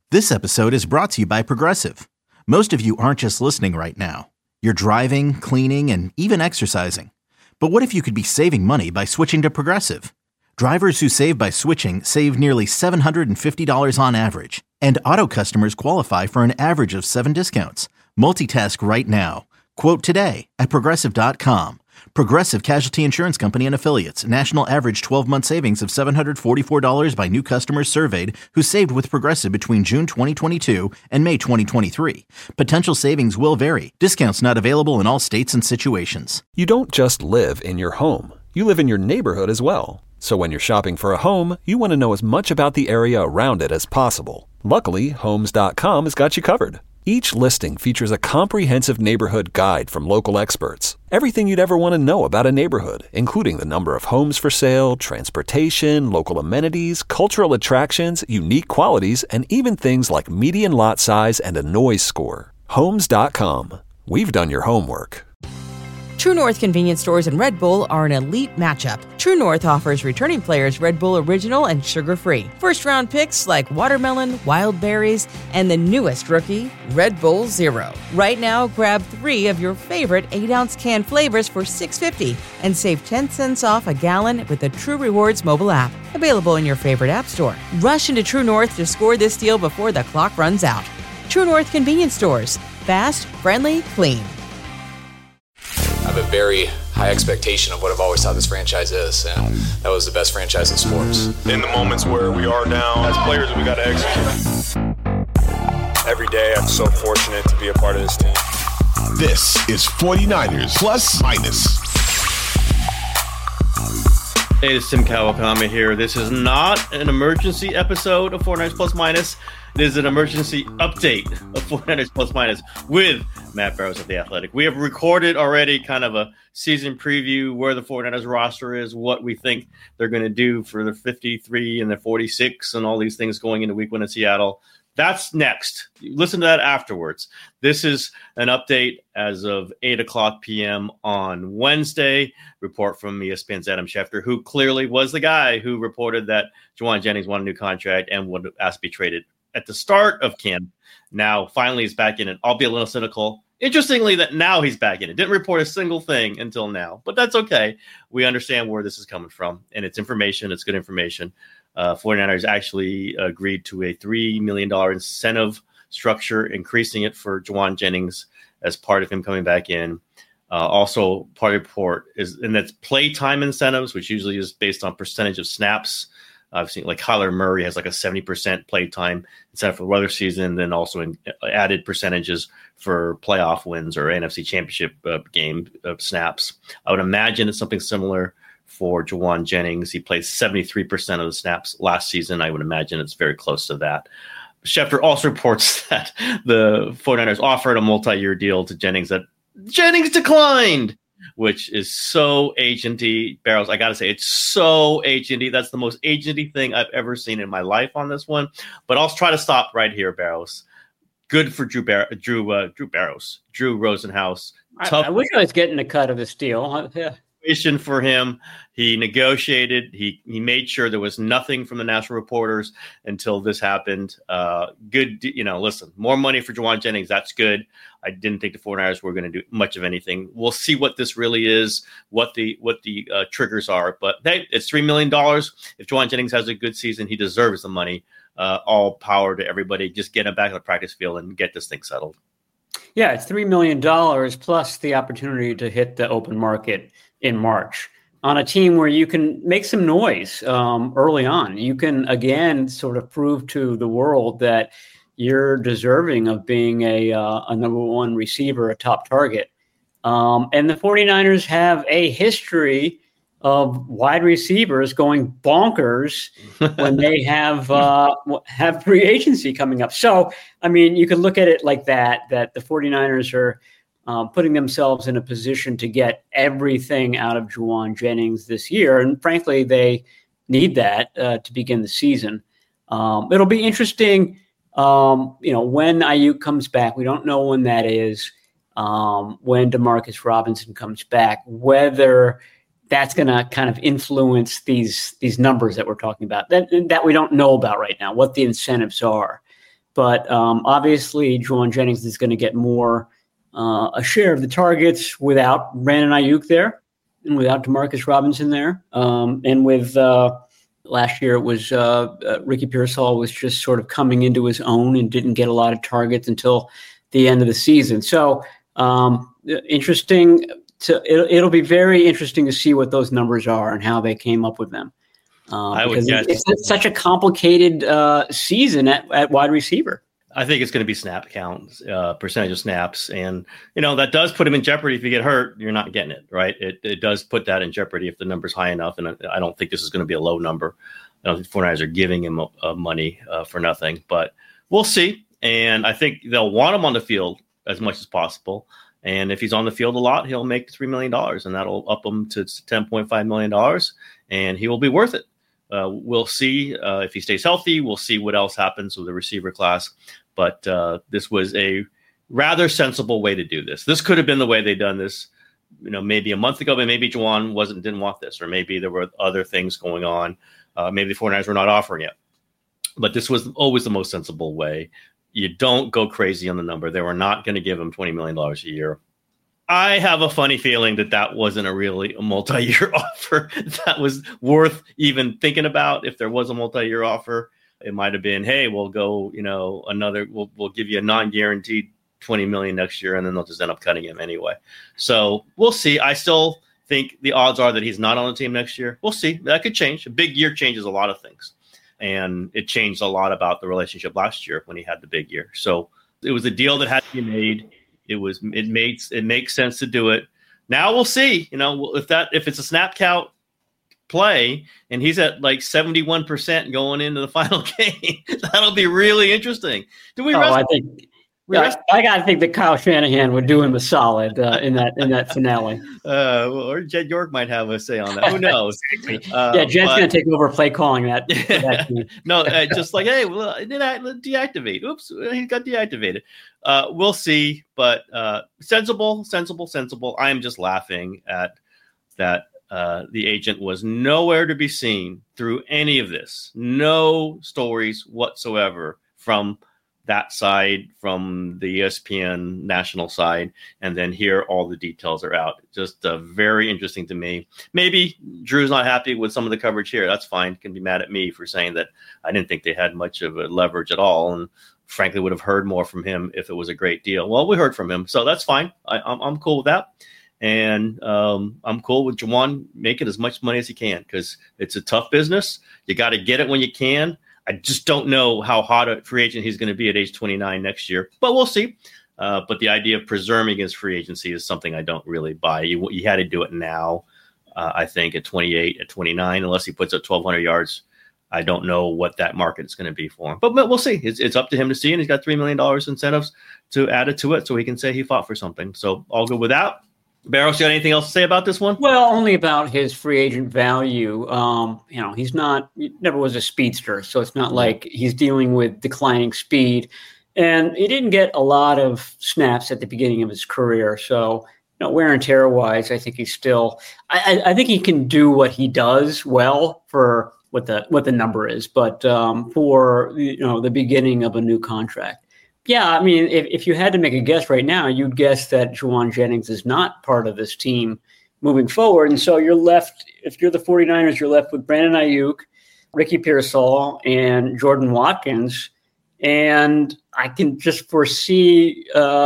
This episode is brought to you by Progressive. Most of you aren't just listening right now. You're driving, cleaning, and even exercising. But what if you could be saving money by switching to Progressive? Drivers who save by switching save nearly $750 on average. And auto customers qualify for an average of 7 discounts. Multitask right now. Quote today at Progressive.com. Progressive Casualty Insurance Company and Affiliates. National average 12-month savings of $744 by new customers surveyed who saved with Progressive between June 2022 and May 2023. Potential savings will vary. Discounts not available in all states and situations. You don't just live in your home. You live in your neighborhood as well. So when you're shopping for a home, you want to know as much about the area around it as possible. Luckily, Homes.com has got you covered. Each listing features a comprehensive neighborhood guide from local experts. Everything you'd ever want to know about a neighborhood, including the number of homes for sale, transportation, local amenities, cultural attractions, unique qualities, and even things like median lot size and a noise score. Homes.com. We've done your homework. True North convenience stores and Red Bull are an elite matchup. True North offers returning players Red Bull Original and sugar-free. First-round picks like watermelon, wild berries, and the newest rookie, Red Bull Zero. Right now, grab 3 of your favorite 8-ounce can flavors for $6.50 and save 10 cents off a gallon with the True Rewards mobile app. Available in your favorite app store. Rush into True North to score this deal before the clock runs out. True North convenience stores. Fast, friendly, clean. I have a very high expectation of what I've always thought this franchise is, and that was the best franchise in sports. In the moments where we are down, as players, we got to execute. Every day, I'm so fortunate to be a part of this team. This is 49ers Plus Minus. Hey, it's Tim Kawakami here. This is not an emergency episode of 49ers Plus Minus. It is an emergency update of 49ers Plus Minus with Matt Barrows of The Athletic. We have recorded already kind of a season preview where the 49ers roster is, what we think they're going to do for the 53 and the 46 and all these things going into week 1 in Seattle. That's next. Listen to that afterwards. This is an update as of 8 o'clock p.m. on Wednesday. Report from ESPN's Adam Schefter, who clearly was the guy who reported that Jauan Jennings won a new contract and would ask to be traded at the start of camp. Now, finally, he's back in it. I'll be a little cynical. Interestingly, that now he's back in it. Didn't report a single thing until now, but that's okay. We understand where this is coming from, and it's information. It's good information. 49ers actually agreed to a $3 million incentive structure, increasing it for Jauan Jennings as part of him coming back in. Also, part of the report is, and that's playtime incentives, which usually is based on percentage of snaps. I've seen like Kyler Murray has like a 70% playtime instead for the regular season, then also added percentages for playoff wins or NFC championship game snaps. I would imagine it's something similar for Jauan Jennings. He played 73% of the snaps last season. I would imagine it's very close to that. Schefter also reports that the 49ers offered a multi-year deal to Jennings that Jennings declined, which is so agenty. Barrows, I got to say, it's so agenty. That's the most agenty thing I've ever seen in my life on this one. But I'll try to stop right here, Barrows. Good for Drew Rosenhaus. I wish I was getting a cut of this deal. Yeah. For him, he negotiated. He made sure there was nothing from the national reporters until this happened. Good, listen, more money for Jauan Jennings. That's good. I didn't think the 49ers were going to do much of anything. We'll see what this really is, what the triggers are. But hey, it's $3 million. If Jauan Jennings has a good season, he deserves the money. All power to everybody. Just get him back on the practice field and get this thing settled. Yeah, it's $3 million plus the opportunity to hit the open market in March on a team where you can make some noise early on. You can, again, sort of prove to the world that you're deserving of being a number one receiver, a top target. And the 49ers have a history of wide receivers going bonkers when they have free agency coming up. So, I mean, you could look at it like that the 49ers are putting themselves in a position to get everything out of Jauan Jennings this year. And frankly, they need that to begin the season. It'll be interesting, when Ayuk comes back. We don't know when that is, when Demarcus Robinson comes back, whether that's going to kind of influence these numbers that we're talking about that we don't know about right now, what the incentives are. But obviously, Jauan Jennings is going to get more a share of the targets without Brandon Ayuk there and without Demarcus Robinson there. And with last year, it was Ricky Pearsall was just sort of coming into his own and didn't get a lot of targets until the end of the season. So interesting. It'll be very interesting to see what those numbers are and how they came up with them. I would guess it's such a complicated season at wide receiver. I think it's going to be snap counts, percentage of snaps. And, that does put him in jeopardy. If you get hurt, you're not getting it, right? It does put that in jeopardy if the number's high enough. And I don't think this is going to be a low number. I don't think 49ers are giving him money for nothing. But we'll see. And I think they'll want him on the field as much as possible. And if he's on the field a lot, he'll make $3 million. And that'll up him to $10.5 million. And he will be worth it. We'll see if he stays healthy. We'll see what else happens with the receiver class. But this was a rather sensible way to do this. This could have been the way they'd done this, maybe a month ago, but maybe Jauan didn't want this, or maybe there were other things going on. Maybe the 49ers were not offering it. But this was always the most sensible way. You don't go crazy on the number. They were not going to give him $20 million a year. I have a funny feeling that wasn't a multi-year offer that was worth even thinking about. If there was a multi-year offer, it might have been, hey, we'll go, we'll give you a non-guaranteed $20 million next year, and then they'll just end up cutting him anyway. So we'll see. I still think the odds are that he's not on the team next year. We'll see. That could change. A big year changes a lot of things. And it changed a lot about the relationship last year when he had the big year. So it was a deal that had to be made. It makes sense to do it. Now we'll see, if it's a snap count play and he's at like 71% going into the final game, that'll be really interesting. I got to think that Kyle Shanahan would do him a solid in that finale. Or Jed York might have a say on that. Who knows? Jed's going to take over play calling that. No, just like, hey, well, deactivate. Oops, he got deactivated. We'll see, but sensible. I am just laughing at that. The agent was nowhere to be seen through any of this. No stories whatsoever from that side, from the ESPN national side, and then here all the details are out. Just very interesting to me. Maybe Drew's not happy with some of the coverage here. That's fine. Can be mad at me for saying that I didn't think they had much of a leverage at all, and frankly would have heard more from him if it was a great deal. Well, we heard from him, so that's fine. I'm cool with that. And I'm cool with Jauan making as much money as he can, because it's a tough business. You got to get it when you can. I just don't know how hot a free agent he's going to be at age 29 next year, but we'll see. But the idea of preserving his free agency is something I don't really buy. You had to do it now, I think, at 28, at 29, unless he puts up 1,200 yards. I don't know what that market is going to be for him. But we'll see. It's up to him to see, and he's got $3 million incentives to add it to it so he can say he fought for something. So all good with that. Barros, you got anything else to say about this one? Well, only about his free agent value. He never was a speedster, so it's not like he's dealing with declining speed. And he didn't get a lot of snaps at the beginning of his career. So, wear and tear wise, I think he's still, I think he can do what he does well for what the number is, but for, the beginning of a new contract. Yeah, I mean, if you had to make a guess right now, you'd guess that Jauan Jennings is not part of this team moving forward. And so you're left, if you're the 49ers, you're left with Brandon Ayuk, Ricky Pearsall, and Jordan Watkins. And I can just foresee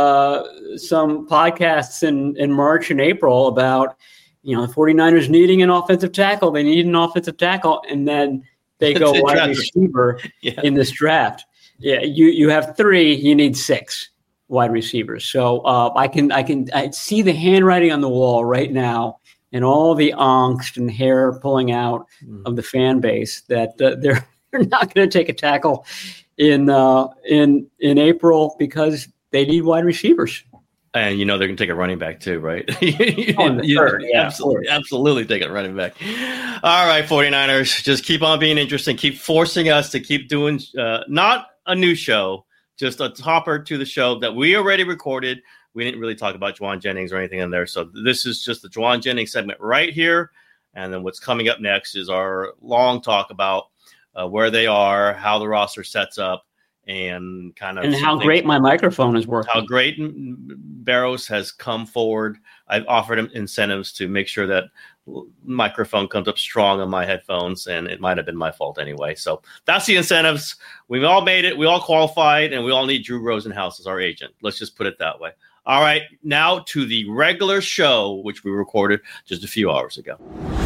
some podcasts in March and April about, the 49ers needing an offensive tackle. They need an offensive tackle, and then they go wide receiver in this draft. Yeah, you have 3, you need 6 wide receivers. So I see the handwriting on the wall right now, and all the angst and hair pulling out of the fan base that they're not going to take a tackle in April because they need wide receivers. And they're going to take a running back too, right? Absolutely take a running back. All right, 49ers, just keep on being interesting. Keep forcing us to keep doing not a new show, just a topper to the show that we already recorded. We didn't really talk about Jauan Jennings or anything in there. So this is just the Jauan Jennings segment right here. And then what's coming up next is our long talk about where they are, how the roster sets up, and kind of. And how great my microphone is working. How great Barros has come forward. I've offered him incentives to make sure that microphone comes up strong on my headphones, and it might have been my fault anyway. So that's the incentives. We've all made it. We all qualified, and we all need Drew Rosenhaus as our agent. Let's just put it that way. All right, now to the regular show, which we recorded just a few hours ago.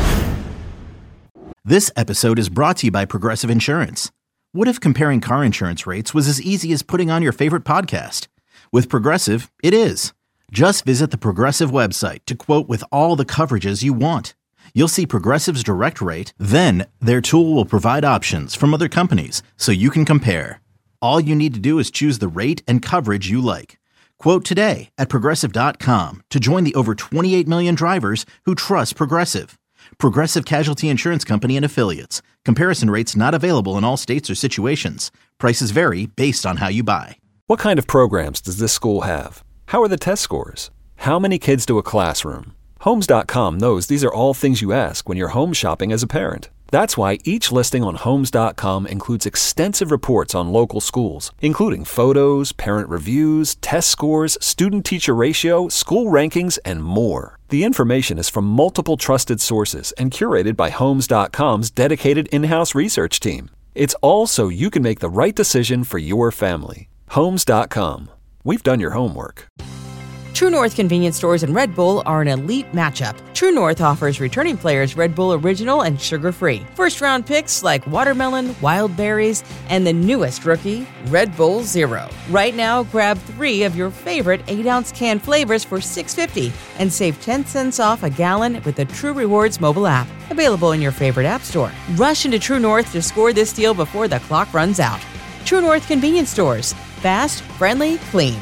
This episode is brought to you by Progressive Insurance. What if comparing car insurance rates was as easy as putting on your favorite podcast? With Progressive, it is. Just visit the Progressive website to quote with all the coverages you want. You'll see Progressive's direct rate, then their tool will provide options from other companies so you can compare. All you need to do is choose the rate and coverage you like. Quote today at Progressive.com to join the over 28 million drivers who trust Progressive. Progressive Casualty Insurance Company and Affiliates. Comparison rates not available in all states or situations. Prices vary based on how you buy. What kind of programs does this school have? How are the test scores? How many kids do a classroom? Homes.com knows these are all things you ask when you're home shopping as a parent. That's why each listing on Homes.com includes extensive reports on local schools, including photos, parent reviews, test scores, student-teacher ratio, school rankings, and more. The information is from multiple trusted sources and curated by Homes.com's dedicated in-house research team. It's all so you can make the right decision for your family. Homes.com. We've done your homework. True North convenience stores and Red Bull are an elite matchup. True North offers returning players Red Bull Original and sugar-free. First-round picks like watermelon, wild berries, and the newest rookie, Red Bull Zero. Right now, grab 3 of your favorite 8-ounce can flavors for $6.50 and save 10 cents off a gallon with the True Rewards mobile app. Available in your favorite app store. Rush into True North to score this deal before the clock runs out. True North convenience stores. Fast, friendly, clean.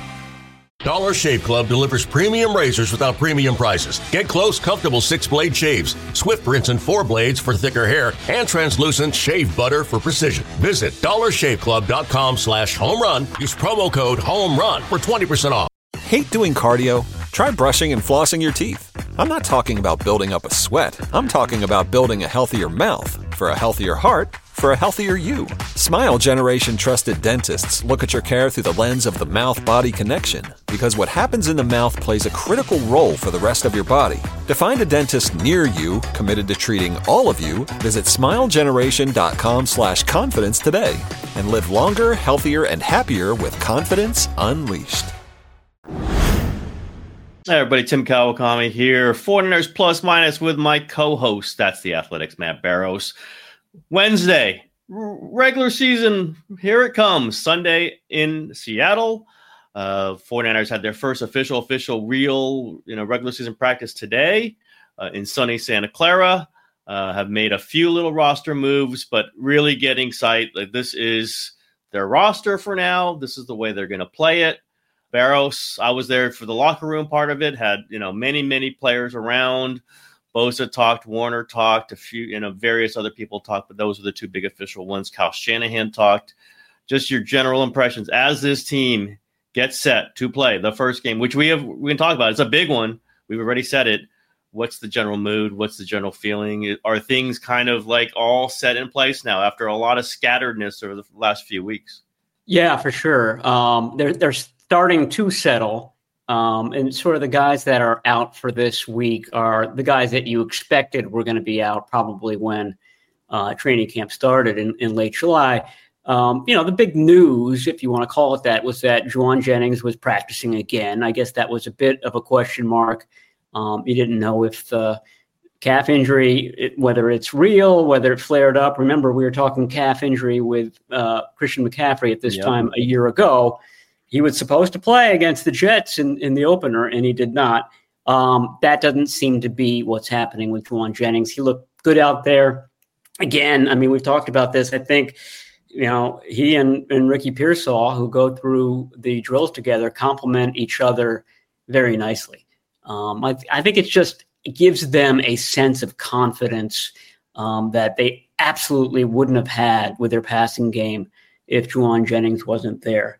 Dollar Shave Club delivers premium razors without premium prices. Get close, comfortable 6-blade shaves, swift rinse and 4 blades for thicker hair, and translucent shave butter for precision. Visit dollarshaveclub.com/home-run. Use promo code HOME-RUN for 20% off. Hate doing cardio? Try brushing and flossing your teeth. I'm not talking about building up a sweat. I'm talking about building a healthier mouth for a healthier heart for a healthier you. Smile Generation trusted dentists look at your care through the lens of the mouth-body connection, because what happens in the mouth plays a critical role for the rest of your body. To find a dentist near you committed to treating all of you, visit smilegeneration.com/confidence today and live longer, healthier, and happier with confidence unleashed. Hey everybody, Tim Kawakami here, 49ers Plus Minus with my co-host, that's the Athletics, Matt Barros. Wednesday, regular season, here it comes. Sunday in Seattle. 49ers had their first official real regular season practice today in sunny Santa Clara. Have made a few little roster moves, but really getting sight. Like, this is their roster for now. This is the way they're going to play it. Barros, I was there for the locker room part of it, had many players around. Bosa talked, Warner talked, a few, various other people talked, but those are the 2 big official ones. Kyle Shanahan talked. Just your general impressions as this team gets set to play the first game, which we can talk about. It's a big one. We've already said it. What's the general mood? What's the general feeling? Are things kind of like all set in place now after a lot of scatteredness over the last few weeks? Yeah, for sure. They're starting to settle. And sort of the guys that are out for this week are the guys that you expected were going to be out probably when training camp started in late July. The big news, if you want to call it that, was that Jauan Jennings was practicing again. I guess that was a bit of a question mark. You didn't know if the calf injury, whether it's real, whether it flared up. Remember, we were talking calf injury with Christian McCaffrey at this time a year ago. He was supposed to play against the Jets in the opener, and he did not. That doesn't seem to be what's happening with Jauan Jennings. He looked good out there. Again, I mean, we've talked about this. I think, he and Ricky Pearsall, who go through the drills together, complement each other very nicely. I think it gives them a sense of confidence that they absolutely wouldn't have had with their passing game if Jauan Jennings wasn't there.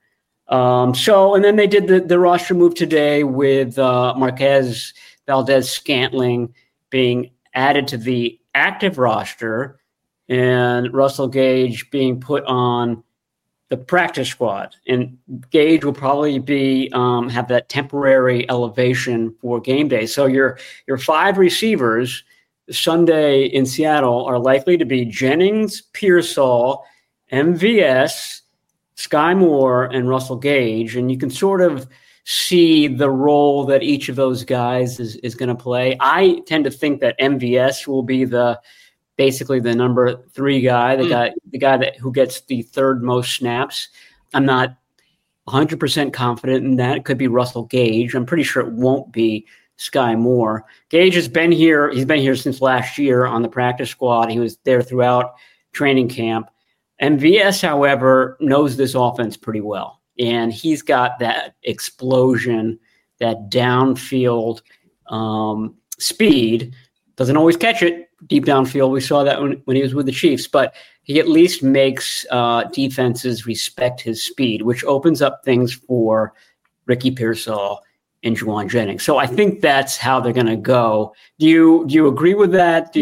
And then they did the roster move today with Marquez Valdez-Scantling being added to the active roster and Russell Gage being put on the practice squad, and Gage will probably be have that temporary elevation for game day. So your 5 receivers Sunday in Seattle are likely to be Jennings, Pearsall, MVS, Sky Moore, and Russell Gage, and you can sort of see the role that each of those guys is going to play. I tend to think that MVS will be basically the number 3 guy, the guy who gets the third most snaps. I'm not 100% confident in that. It could be Russell Gage. I'm pretty sure it won't be Sky Moore. Gage has been here. He's been here since last year on the practice squad. He was there throughout training camp. MVS, however, knows this offense pretty well. And he's got that explosion, that downfield speed. Doesn't always catch it deep downfield. We saw that when he was with the Chiefs. But he at least makes defenses respect his speed, which opens up things for Ricky Pearsall and Jauan Jennings. So I think that's how they're going to go. Do you agree with that?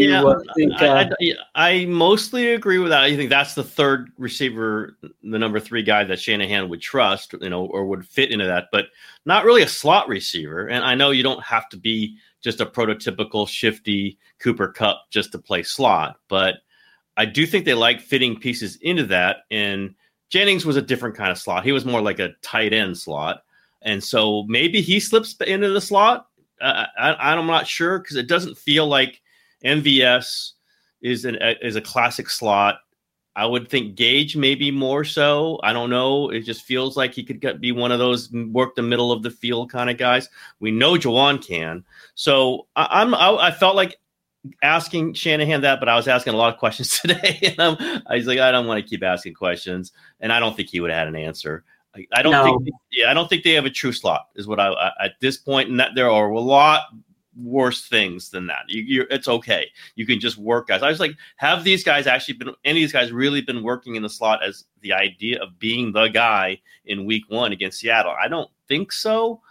I mostly agree with that. I think that's the third receiver, the number 3 guy that Shanahan would trust, or would fit into that, but not really a slot receiver. And I know you don't have to be just a prototypical shifty Cooper Kupp just to play slot, but I do think they like fitting pieces into that. And Jennings was a different kind of slot. He was more like a tight end slot. And so maybe he slips into the slot. I'm not sure, because it doesn't feel like MVS is a classic slot. I would think Gage maybe more so. I don't know. It just feels like he could be one of those work the middle of the field kind of guys. We know Jauan can. So I felt like asking Shanahan that, but I was asking a lot of questions today. And I was like, I don't want to keep asking questions. And I don't think he would have had an answer. I don't think they have a true slot is what I at this point, and that there are a lot worse things than that. It's okay. You can just work guys. I was like, have these guys actually been, any of these guys really been working in the slot as the idea of being the guy in week 1 against Seattle? I don't think so.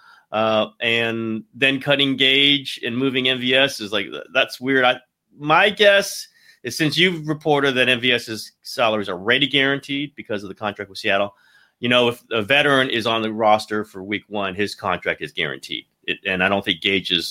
And then cutting Gage and moving MVS is like, that's weird. My guess is, since you've reported that MVS's salaries are already guaranteed because of the contract with Seattle, if a veteran is on the roster for week 1, his contract is guaranteed. And I don't think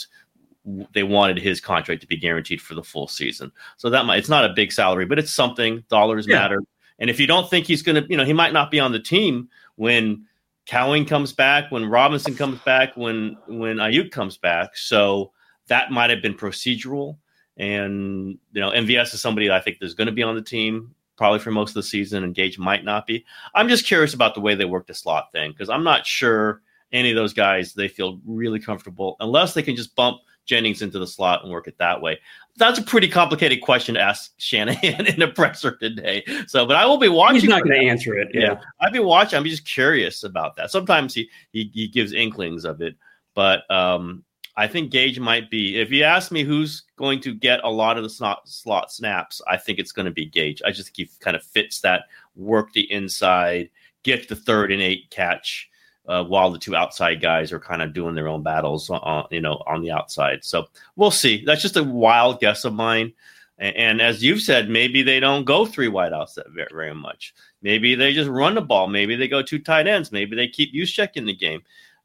they wanted his contract to be guaranteed for the full season. So it's not a big salary, but it's something. Dollars matter. And if you don't think he's going to, he might not be on the team when Cowing comes back, when Robinson comes back, when Ayuk comes back. So that might have been procedural. And, MVS is somebody that I think is going to be on the team probably for most of the season, and Gage might not be. I'm just curious about the way they work the slot thing, because I'm not sure any of those guys, they feel really comfortable unless they can just bump Jennings into the slot and work it that way. That's a pretty complicated question to ask Shanahan in the presser today. So, but I will be watching. He's not going to answer it. Yeah. I'd be watching. I'm just curious about that. Sometimes he gives inklings of it, but I think Gage might be. If you ask me who's going to get a lot of the slot snaps, I think it's going to be Gage. I just think he kind of fits that, work the inside, get the 3rd and 8 catch, while the 2 outside guys are kind of doing their own battles on the outside. So we'll see. That's just a wild guess of mine. And as you've said, maybe they don't go 3 wideouts that very, very much. Maybe they just run the ball. Maybe they go 2 tight ends. Maybe they keep Juszczyk in the game.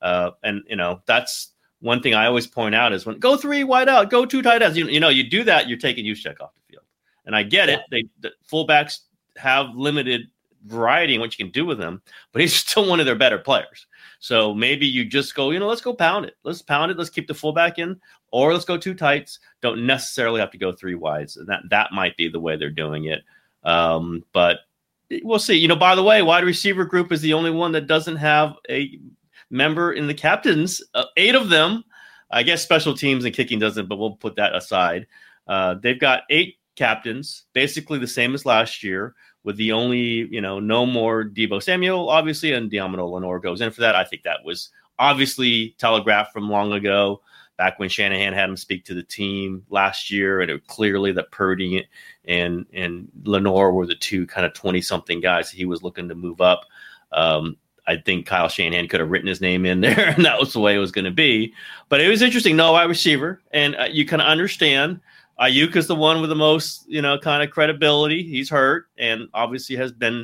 That's one thing I always point out is when go 3 wide out, go 2 tight ends. You do that, you're taking Juszczyk off the field. And I get it. The fullbacks have limited variety in what you can do with him, but he's still one of their better players. So maybe you just go, let's go pound it. Let's pound it. Let's keep the fullback in, or let's go 2 tights. Don't necessarily have to go 3 wides. And that might be the way they're doing it. But we'll see. By the way, wide receiver group is the only one that doesn't have a member in the captains. 8 of them. I guess special teams and kicking doesn't, but we'll put that aside. They've got 8 captains, basically the same as last year, with the only, no more Deebo Samuel, obviously, and Deommodore Lenoir goes in for that. I think that was obviously telegraphed from long ago, back when Shanahan had him speak to the team last year, and it was clearly that Purdy and Lenoir were the 2 kind of 20-something guys he was looking to move up. I think Kyle Shanahan could have written his name in there, and that was the way it was going to be. But it was interesting, no wide receiver, and you can understand Ayuk is the one with the most, kind of credibility. He's hurt and obviously has been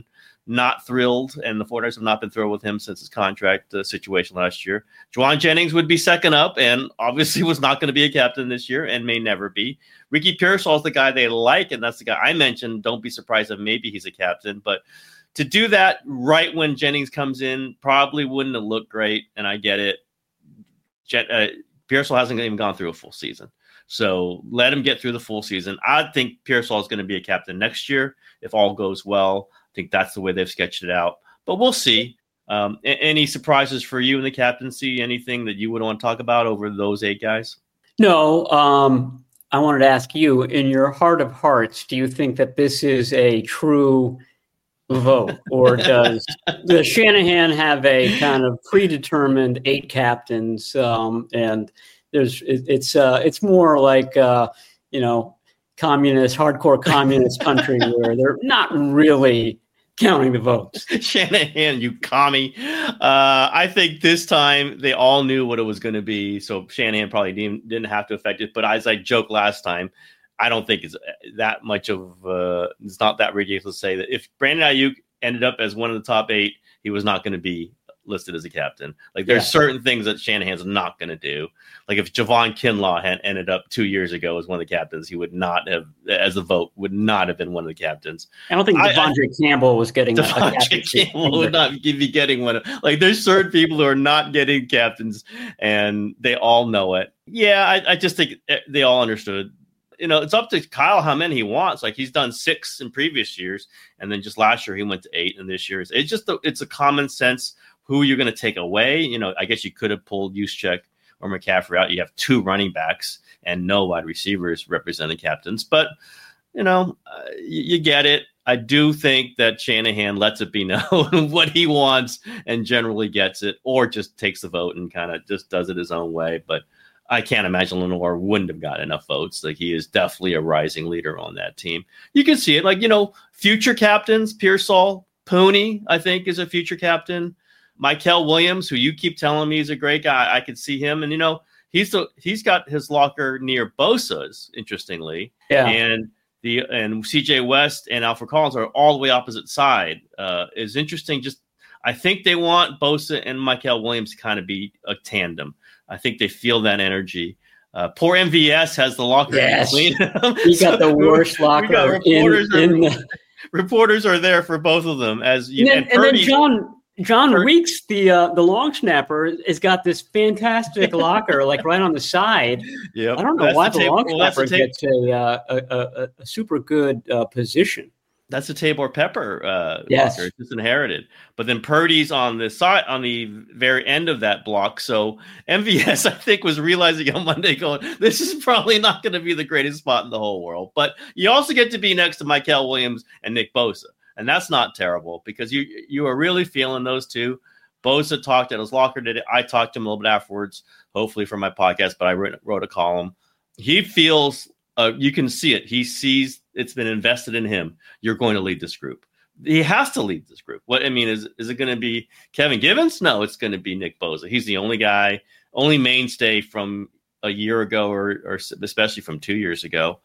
not thrilled, and the 49ers have not been thrilled with him since his contract situation last year. Juwan Jennings would be second up, and obviously was not going to be a captain this year and may never be. Ricky Pearsall is the guy they like, and that's the guy I mentioned. Don't be surprised if maybe he's a captain, but to do that right when Jennings comes in probably wouldn't have looked great, and I get it. Pearsall hasn't even gone through a full season. So let him get through the full season. I think Pearsall is going to be a captain next year if all goes well. I think that's the way they've sketched it out. But we'll see. Any surprises for you in the captaincy? Anything that you would want to talk about over those 8 guys? No. I wanted to ask you, in your heart of hearts, do you think that this is a true vote, or does Shanahan have a kind of predetermined 8 captains, and it's more like hardcore communist country where they're not really counting the votes? Shanahan, you commie. I think this time they all knew what it was going to be, so Shanahan probably didn't have to affect it. But as I joked last time, I don't think it's that much of it's not that ridiculous to say that if Brandon Ayuk ended up as one of the top 8, he was not going to be listed as a captain. Like there's certain things that Shanahan's not going to do. Like if Javon Kinlaw had ended up 2 years ago as one of the captains, he would not have, as a vote, would not have been one of the captains. I don't think Devondre Campbell was getting Devondre Campbell would not be getting one. Like there's certain people who are not getting captains, and they all know it. Yeah, I just think they all understood. It's up to Kyle how many he wants. Like he's done 6 in previous years, and then just last year he went to 8, and this year it's a common sense who you're going to take away. I guess you could have pulled Juszczyk or McCaffrey out. You have 2 running backs and no wide receivers representing captains, but you get it. I do think that Shanahan lets it be known what he wants and generally gets it, or just takes the vote and kind of just does it his own way. But I can't imagine Lenoir wouldn't have got enough votes. Like he is definitely a rising leader on that team. You can see it. Like, future captains, Pearsall, Pooney, I think is a future captain. Mykel Williams, who you keep telling me is a great guy. I could see him. And, he's got his locker near Bosa's, interestingly. Yeah. And CJ West and Alfred Collins are all the way opposite side. Is interesting. I think they want Bosa and Mykel Williams to kind of be a tandem. I think they feel that energy. Poor MVS has the locker. Yes. He got the worst locker. Reporters are there for both of them. And then John Weeks, the long snapper, has got this fantastic locker, like right on the side. Yeah, I don't know why the long snapper gets a super good position. That's a Tabor Pepper yes. blocker. It's just inherited. But then Purdy's on the side, on the very end of that block. So MVS, I think, was realizing on Monday going, this is probably not going to be the greatest spot in the whole world. But you also get to be next to Mykel Williams and Nick Bosa. And that's not terrible because you are really feeling those two. Bosa talked at his locker today. I talked to him a little bit afterwards, hopefully for my podcast, but I wrote a column. He feels, you can see it. He sees it's been invested in him. You're going to lead this group. He has to lead this group. Is it going to be Kevin Givens? No, it's going to be Nick Bosa. He's the only guy, only mainstay from a year ago or especially from 2 years ago.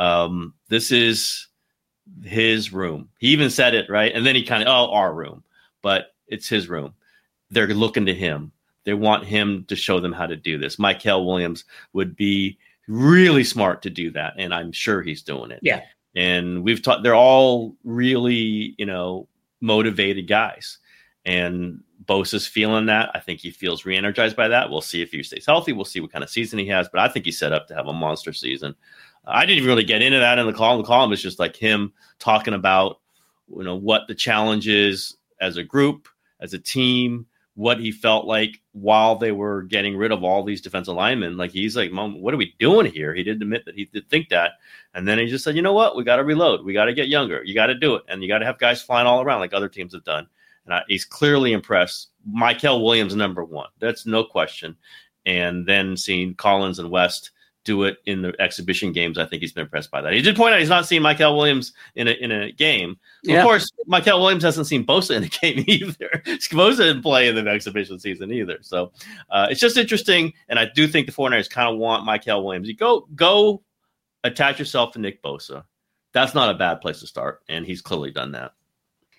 This is his room. He even said it, right? And then he our room. But it's his room. They're looking to him. They want him to show them how to do this. Mykel Williams would be really smart to do that, and I'm sure he's doing it. Yeah. And we've taught, they're all really, motivated guys. And Bosa's feeling that. I think he feels re-energized by that. We'll see if he stays healthy. We'll see what kind of season he has. But I think he's set up to have a monster season. I didn't even really get into that in the column. The column is just like him talking about, what the challenge is as a group, as a team, what he felt like while they were getting rid of all these defensive linemen. Like, he's like, Mom, what are we doing here? He didn't admit that he did think that. And then he just said, you know what? We got to reload. We got to get younger. You got to do it. And you got to have guys flying all around like other teams have done. And he's clearly impressed. Mykel Williams, number one. That's no question. And then seeing Collins and West do it in the exhibition games, I think he's been impressed by that. He did point out he's not seen Mykel Williams in a game. Yeah. Of course, Mykel Williams hasn't seen Bosa in a game either. Bosa didn't play in the exhibition season either. So it's just interesting, and I do think the 49ers kind of want Mykel Williams. You go attach yourself to Nick Bosa. That's not a bad place to start, and he's clearly done that.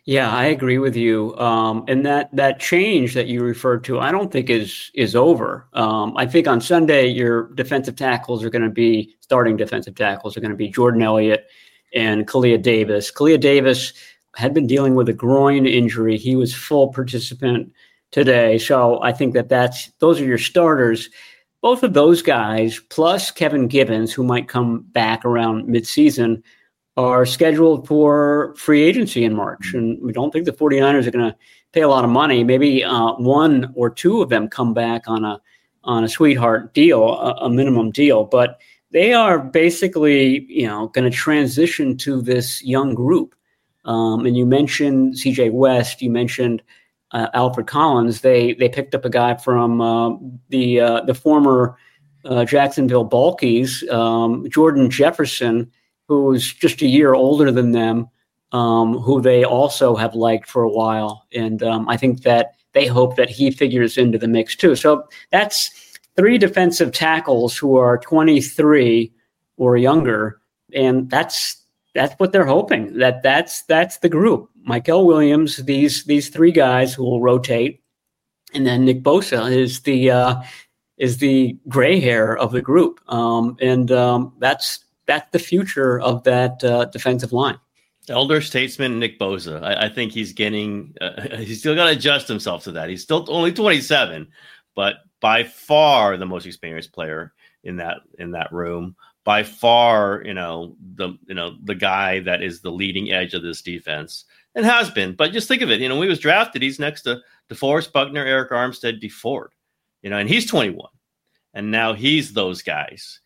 Yeah, I agree with you. And that change that you referred to, I don't think is over. I think on Sunday, your starting defensive tackles are going to be Jordan Elliott and Kalia Davis. Kalia Davis had been dealing with a groin injury. He was full participant today. So I think those are your starters. Both of those guys, plus Kevin Gibbons, who might come back around midseason, are scheduled for free agency in March. And we don't think the 49ers are going to pay a lot of money. Maybe one or two of them come back on a sweetheart deal, a minimum deal. But they are basically, going to transition to this young group. And you mentioned CJ West, you mentioned Alfred Collins. They picked up a guy from the former Jacksonville Bulkies, Jordan Jefferson, who's just a year older than them, who they also have liked for a while. And I think that they hope that he figures into the mix too. So that's 3 defensive tackles who are 23 or younger. And that's what they're hoping. That's the group. Michael Williams, these 3 guys who will rotate. And then Nick Bosa is the gray hair of the group. That's the future of that defensive line. Elder statesman Nick Bosa. I think he's getting. He's still got to adjust himself to that. He's still only 27, but by far the most experienced player in that room. By far, the guy that is the leading edge of this defense and has been. But just think of it. When he was drafted, he's next to DeForest Buckner, Eric Armstead, Dee Ford. And he's 21, and now he's those guys.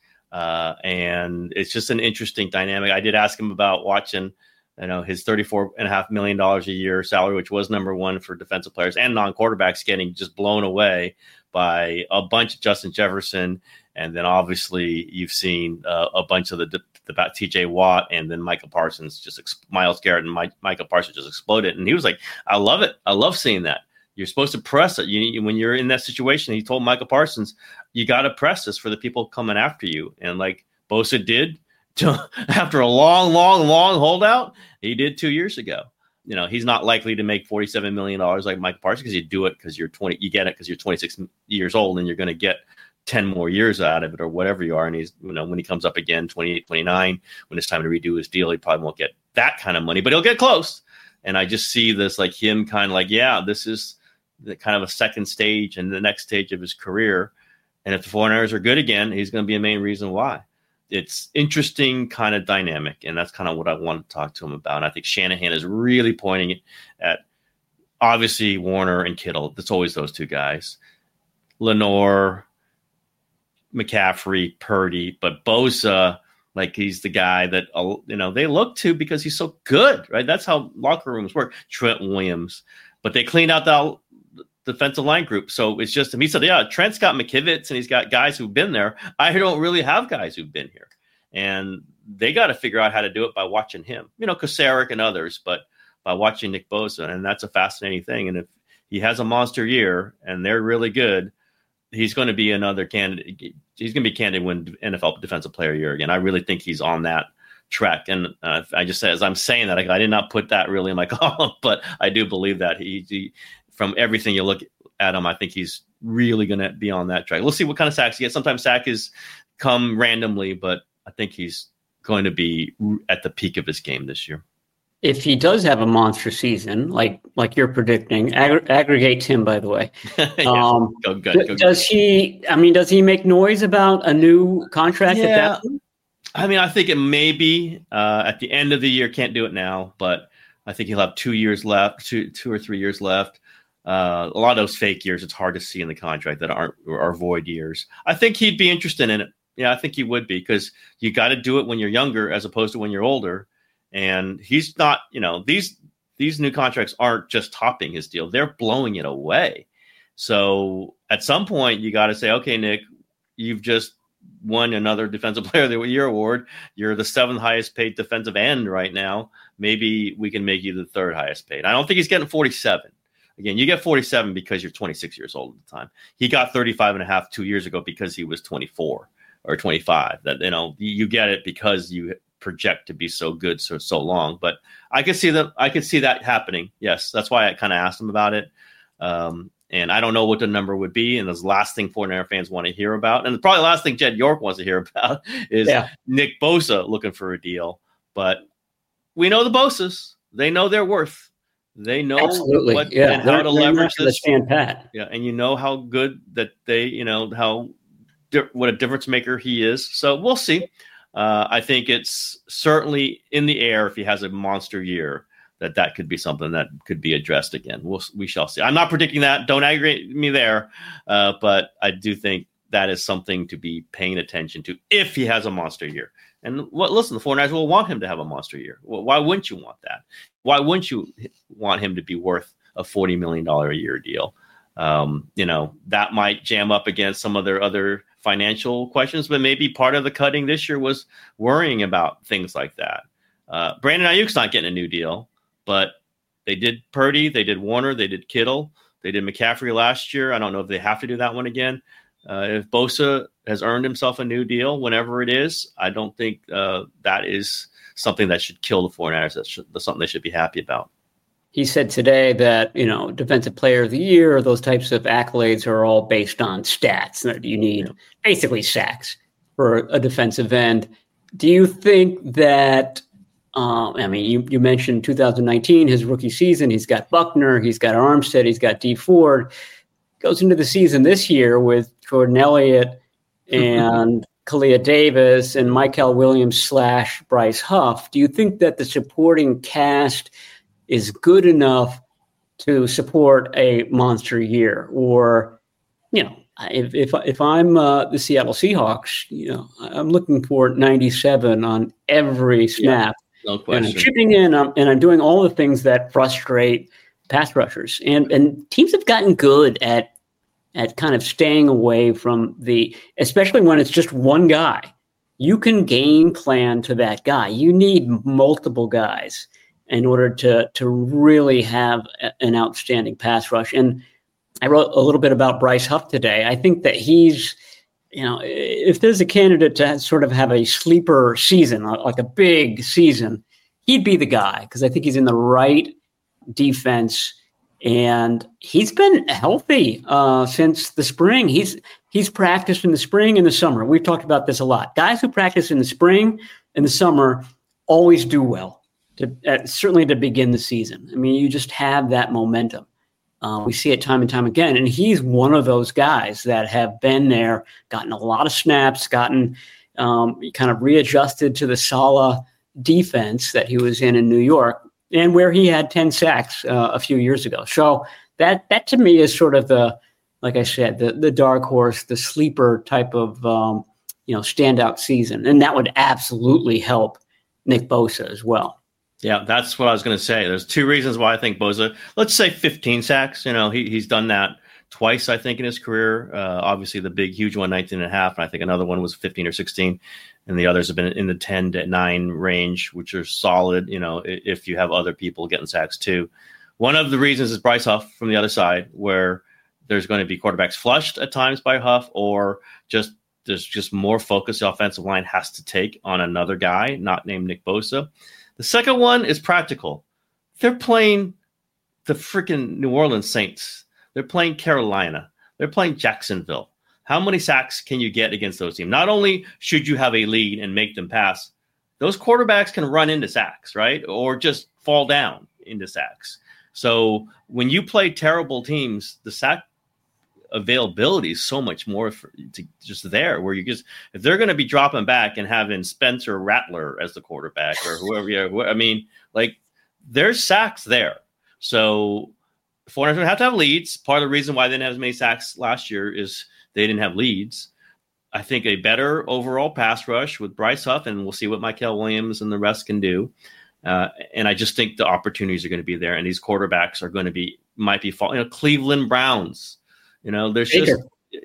And it's just an interesting dynamic. I did ask him about watching, his $34.5 million a year salary, which was number 1 for defensive players and non-quarterbacks, getting just blown away by a bunch of Justin Jefferson. And then obviously you've seen a bunch of the TJ Watt, and then Micah Parsons, Myles Garrett and Micah Parsons just exploded. And he was like, I love it. I love seeing that. You're supposed to press it. When you're in that situation, he told Micah Parsons, you got to press this for the people coming after you. And like Bosa did after a long holdout, he did 2 years ago. He's not likely to make $47 million like Micah Parsons, because you do it because you're 20. You get it because you're 26 years old, and you're going to get 10 more years out of it or whatever you are. And he's, when he comes up again, 28, 29, when it's time to redo his deal, he probably won't get that kind of money, but he'll get close. And I just see this like him kind of like, this is the kind of a second stage and the next stage of his career. And if the 49ers are good again, he's going to be a main reason why. It's interesting kind of dynamic. And that's kind of what I want to talk to him about. And I think Shanahan is really pointing at obviously Warner and Kittle. It's always those 2 guys. Lenore, McCaffrey, Purdy, but Bosa, like he's the guy that, they look to because he's so good, right? That's how locker rooms work. Trent Williams, but they cleaned out the defensive line group. So it's just him. He said, Trent's got McKivitz and he's got guys who've been there. I don't really have guys who've been here. And they got to figure out how to do it by watching him, Kosaric and others, but by watching Nick Bosa. And that's a fascinating thing. And if he has a monster year and they're really good, he's going to be another candidate. He's going to be candidate win NFL Defensive Player of the Year again. I really think he's on that track. And I just say, as I'm saying that, I did not put that really in my column, but I do believe that he from everything you look at him, I think he's really going to be on that track. We'll see what kind of sacks he gets. Sometimes sack is come randomly, but I think he's going to be at the peak of his game this year. If he does have a monster season, like you're predicting, aggregate him, by the way. Go good. Does he make noise about a new contract at that point? I think it may be at the end of the year. Can't do it now, but I think he'll have 2 years left, two or 3 years left. A lot of those fake years, it's hard to see in the contract that are void years. I think he'd be interested in it. Yeah, I think he would be, because you got to do it when you're younger as opposed to when you're older. And he's not, these new contracts aren't just topping his deal. They're blowing it away. So at some point you got to say, okay, Nick, you've just won another Defensive Player of the Year award. You're the 7th highest paid defensive end right now. Maybe we can make you the 3rd highest paid. I don't think he's getting 47. Again, you get 47 because you're 26 years old at the time. He got 35.5 2 years ago because he was 24 or 25. That, you get it because you project to be so good so long. But I could see that happening. Yes, that's why I kind of asked him about it. And I don't know what the number would be. And the last thing 49er fans want to hear about, and probably the last thing Jed York wants to hear about, is Nick Bosa looking for a deal. But we know the Bosas; they know their worth. They know what and how to leverage this. Stand pat. Yeah, and you know how good that they, what a difference maker he is. So we'll see. I think it's certainly in the air if he has a monster year. That could be something that could be addressed again. We shall see. I'm not predicting that. Don't aggravate me there. But I do think that is something to be paying attention to if he has a monster year. And listen, the 49ers will want him to have a monster year. Well, why wouldn't you want that? Why wouldn't you want him to be worth a $40 million a year deal? That might jam up against some of their other financial questions, but maybe part of the cutting this year was worrying about things like that. Brandon Ayuk's not getting a new deal. But they did Purdy, they did Warner, they did Kittle, they did McCaffrey last year. I don't know if they have to do that one again. If Bosa has earned himself a new deal, whenever it is, I don't think that is something that should kill the 49ers. That's something they should be happy about. He said today that, Defensive Player of the Year, those types of accolades are all based on stats. That you need basically sacks for a defensive end. Do you think that you mentioned 2019, his rookie season. He's got Buckner, he's got Armstead, he's got Dee Ford. Goes into the season this year with Jordan Elliott and Kalia Davis and Michael Williams / Bryce Huff. Do you think that the supporting cast is good enough to support a monster year? Or, if I'm the Seattle Seahawks, I'm looking for 97 on every snap. Yeah. No question. And I'm chipping in, and I'm doing all the things that frustrate pass rushers. And teams have gotten good at kind of staying away from especially when it's just one guy. You can game plan to that guy. You need multiple guys in order to really have an outstanding pass rush. And I wrote a little bit about Bryce Huff today. I think that he's, if there's a candidate to sort of have a sleeper season, like a big season, he'd be the guy because I think he's in the right defense and he's been healthy since the spring. He's practiced in the spring and the summer. We've talked about this a lot. Guys who practice in the spring and the summer always do well, certainly to begin the season. I mean, you just have that momentum. We see it time and time again. And he's one of those guys that have been there, gotten a lot of snaps, gotten kind of readjusted to the Saleh defense that he was in New York and where he had 10 sacks a few years ago. So that to me is sort of like I said, the dark horse, the sleeper type of, standout season. And that would absolutely help Nick Bosa as well. Yeah, that's what I was going to say. There's two reasons why I think Bosa, let's say 15 sacks. He's done that twice, I think, in his career. Obviously, the big, huge one, 19 and a half. And I think another one was 15 or 16. And the others have been in the 10 to 9 range, which are solid, if you have other people getting sacks too. One of the reasons is Bryce Huff from the other side, where there's going to be quarterbacks flushed at times by Huff, or there's just more focus the offensive line has to take on another guy, not named Nick Bosa. The second one is practical. They're playing the freaking New Orleans Saints. They're playing Carolina. They're playing Jacksonville. How many sacks can you get against those teams? Not only should you have a lead and make them pass, those quarterbacks can run into sacks, right? Or just fall down into sacks. So when you play terrible teams, the sack availability is so much more just there, where if they're going to be dropping back and having Spencer Rattler as the quarterback or whoever, there's sacks there. So the 49ers have to have leads. Part of the reason why they didn't have as many sacks last year is they didn't have leads. I think a better overall pass rush with Bryce Huff, and we'll see what Michael Williams and the rest can do. And I just think the opportunities are going to be there, and these quarterbacks are going to might be falling. Cleveland Browns. There's Baker.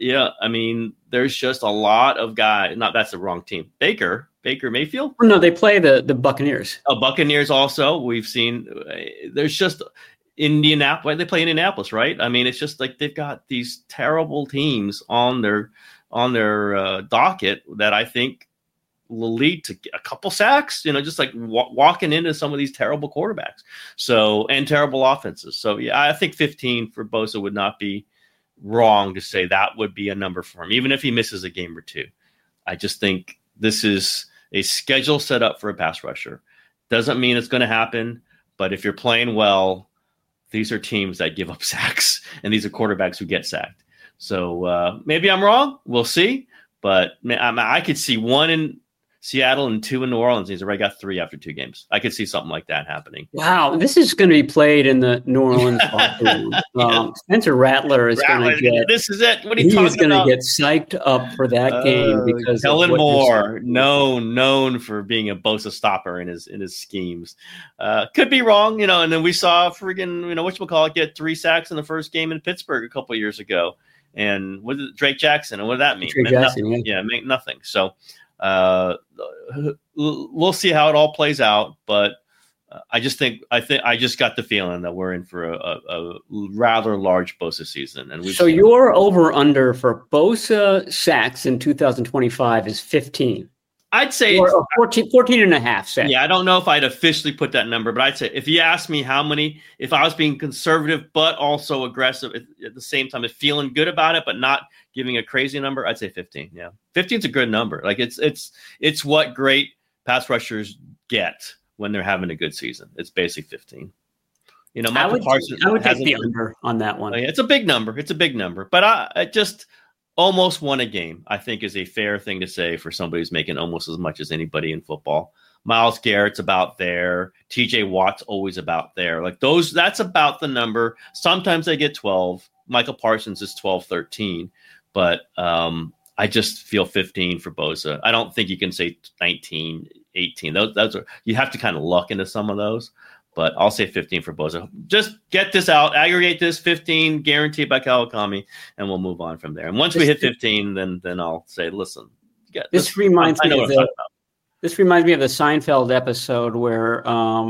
There's just a lot of guys. Not that's the wrong team. Baker Mayfield. No, they play the Buccaneers. Buccaneers also. We've seen. There's just Indianapolis. They play Indianapolis, right? It's just like they've got these terrible teams on their docket that I think lead to a couple sacks, just like walking into some of these terrible quarterbacks. So, and terrible offenses. So yeah, I think 15 for Bosa would not be wrong to say that would be a number for him, even if he misses a game or two. I just think this is a schedule set up for a pass rusher. Doesn't mean it's going to happen, but if you're playing well, these are teams that give up sacks, and these are quarterbacks who get sacked. So maybe I'm wrong. We'll see. But I could see 1 in Seattle and 2 in New Orleans. He's already got 3 after 2 games. I could see something like that happening. Wow, this is going to be played in the New Orleans locker room. Spencer Rattler is going to get. This is it. What are you talking about? He's going to get psyched up for that game because Kellen Moore, known for being a Bosa stopper in his schemes, could be wrong, And then we saw friggin' whatchamacallit get 3 sacks in the first game in Pittsburgh a couple of years ago, and what did Drake Jackson, and what did that mean? Drake Jackson, meant nothing. So. We'll see how it all plays out, but I just got the feeling that we're in for a rather large Bosa season. And so your over under for Bosa sacks in 2025 is 15. I'd say or 14 and a half sacks. Yeah, I don't know if I'd officially put that number, but I'd say if you asked me how many, if I was being conservative but also aggressive at the same time, feeling good about it but not giving a crazy number, I'd say 15. Yeah, 15 is a good number. Like it's what great pass rushers get when they're having a good season. It's basically 15. Michael Parsons. I would take the under on that one. It's a big number. It's a big number, but I just. Almost won a game, I think, is a fair thing to say for somebody who's making almost as much as anybody in football. Myles Garrett's about there. TJ Watt's always about there. Like that's about the number. Sometimes they get 12. Michael Parsons is 12, 13. But I just feel 15 for Bosa. I don't think you can say 19, 18. Those are, you have to kind of luck into some of those. But I'll say 15 for Bosa. Just get this out, aggregate this 15, guaranteed by Kawakami, and we'll move on from there. And once we hit 15, then I'll say, listen. This reminds me of the Seinfeld episode where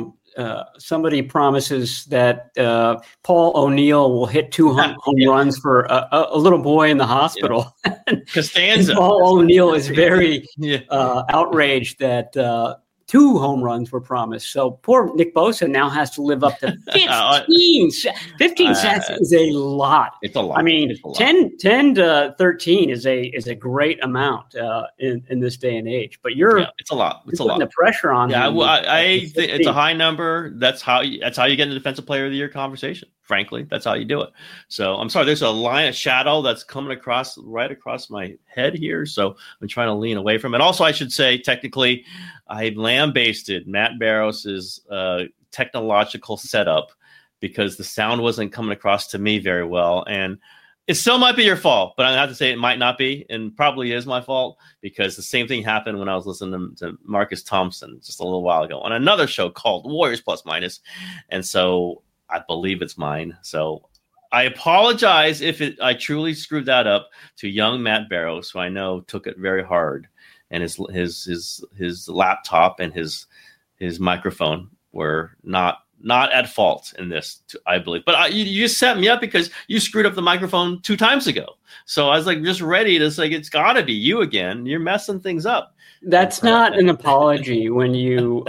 somebody promises that Paul O'Neill will hit 2 home runs for a little boy in the hospital. Yeah. Costanza. Paul O'Neill is very outraged that 2 home runs were promised. So poor Nick Bosa now has to live up to 15. 15 sacks is a lot. It's a lot. I mean, 10 to 13 is a great amount in this day and age. But it's a lot. It's a lot. The pressure on. Yeah, I think it's a high number. That's how you get in the Defensive Player of the Year conversation. Frankly, that's how you do it. So I'm sorry, there's a shadow that's coming right across my head here. So I'm trying to lean away from it. Also, I should say, technically, I lambasted Matt Barrow's technological setup because the sound wasn't coming across to me very well. And it still might be your fault, but I have to say it might not be, and probably is my fault, because the same thing happened when I was listening to Marcus Thompson just a little while ago on another show called Warriors Plus Minus. And so I believe it's mine. So I apologize if I truly screwed that up to young Matt Barrows, who I know took it very hard, and his laptop and his microphone were not at fault in this, I believe. But you just set me up because you screwed up the microphone 2 times ago. So I was like just ready to say, it's got to be you again. You're messing things up. That's not an apology when you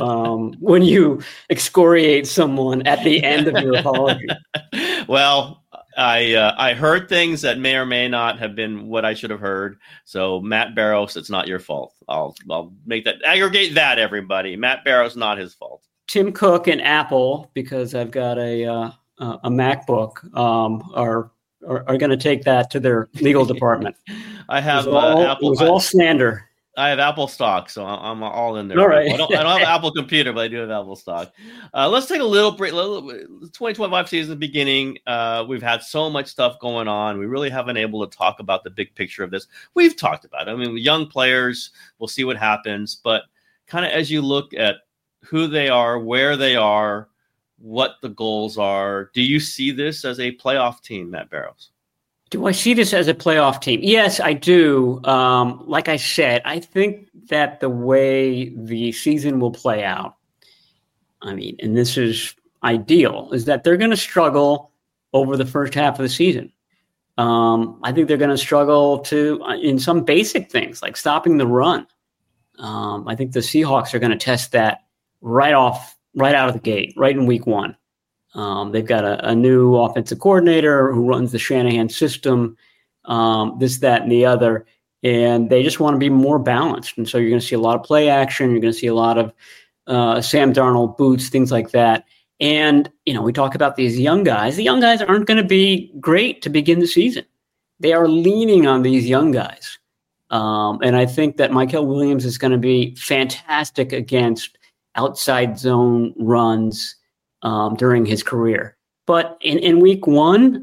excoriate someone at the end of your apology. Well, I heard things that may or may not have been what I should have heard. So Matt Barrows, it's not your fault. I'll make that, aggregate that, everybody. Matt Barrows, not his fault. Tim Cook and Apple, because I've got a MacBook, are going to take that to their legal department. I have Apple. It was all slander. I have Apple stock, so I'm all in there. All right. I don't have an Apple computer, but I do have Apple stock. Let's take a little break. 2025 season beginning. We've had so much stuff going on. We really haven't been able to talk about the big picture of this. We've talked about it. I mean, young players, we'll see what happens. But kind of as you look at who they are, where they are, what the goals are, do you see this as a playoff team, Matt Barrows? Do I see this as a playoff team? Yes, I do. Like I said, I think that the way the season will play out, I mean, and this is ideal, is that they're going to struggle over the first half of the season. I think they're going to struggle in some basic things like stopping the run. I think the Seahawks are going to test that right out of the gate, right in week one. They've got a new offensive coordinator who runs the Shanahan system, this, that, and the other, and they just want to be more balanced. And so you're going to see a lot of play action. You're going to see a lot of Sam Darnold boots, things like that. And, we talk about these young guys. The young guys aren't going to be great to begin the season. They are leaning on these young guys. And I think that Mykel Williams is going to be fantastic against outside zone runs during his career. But in week one,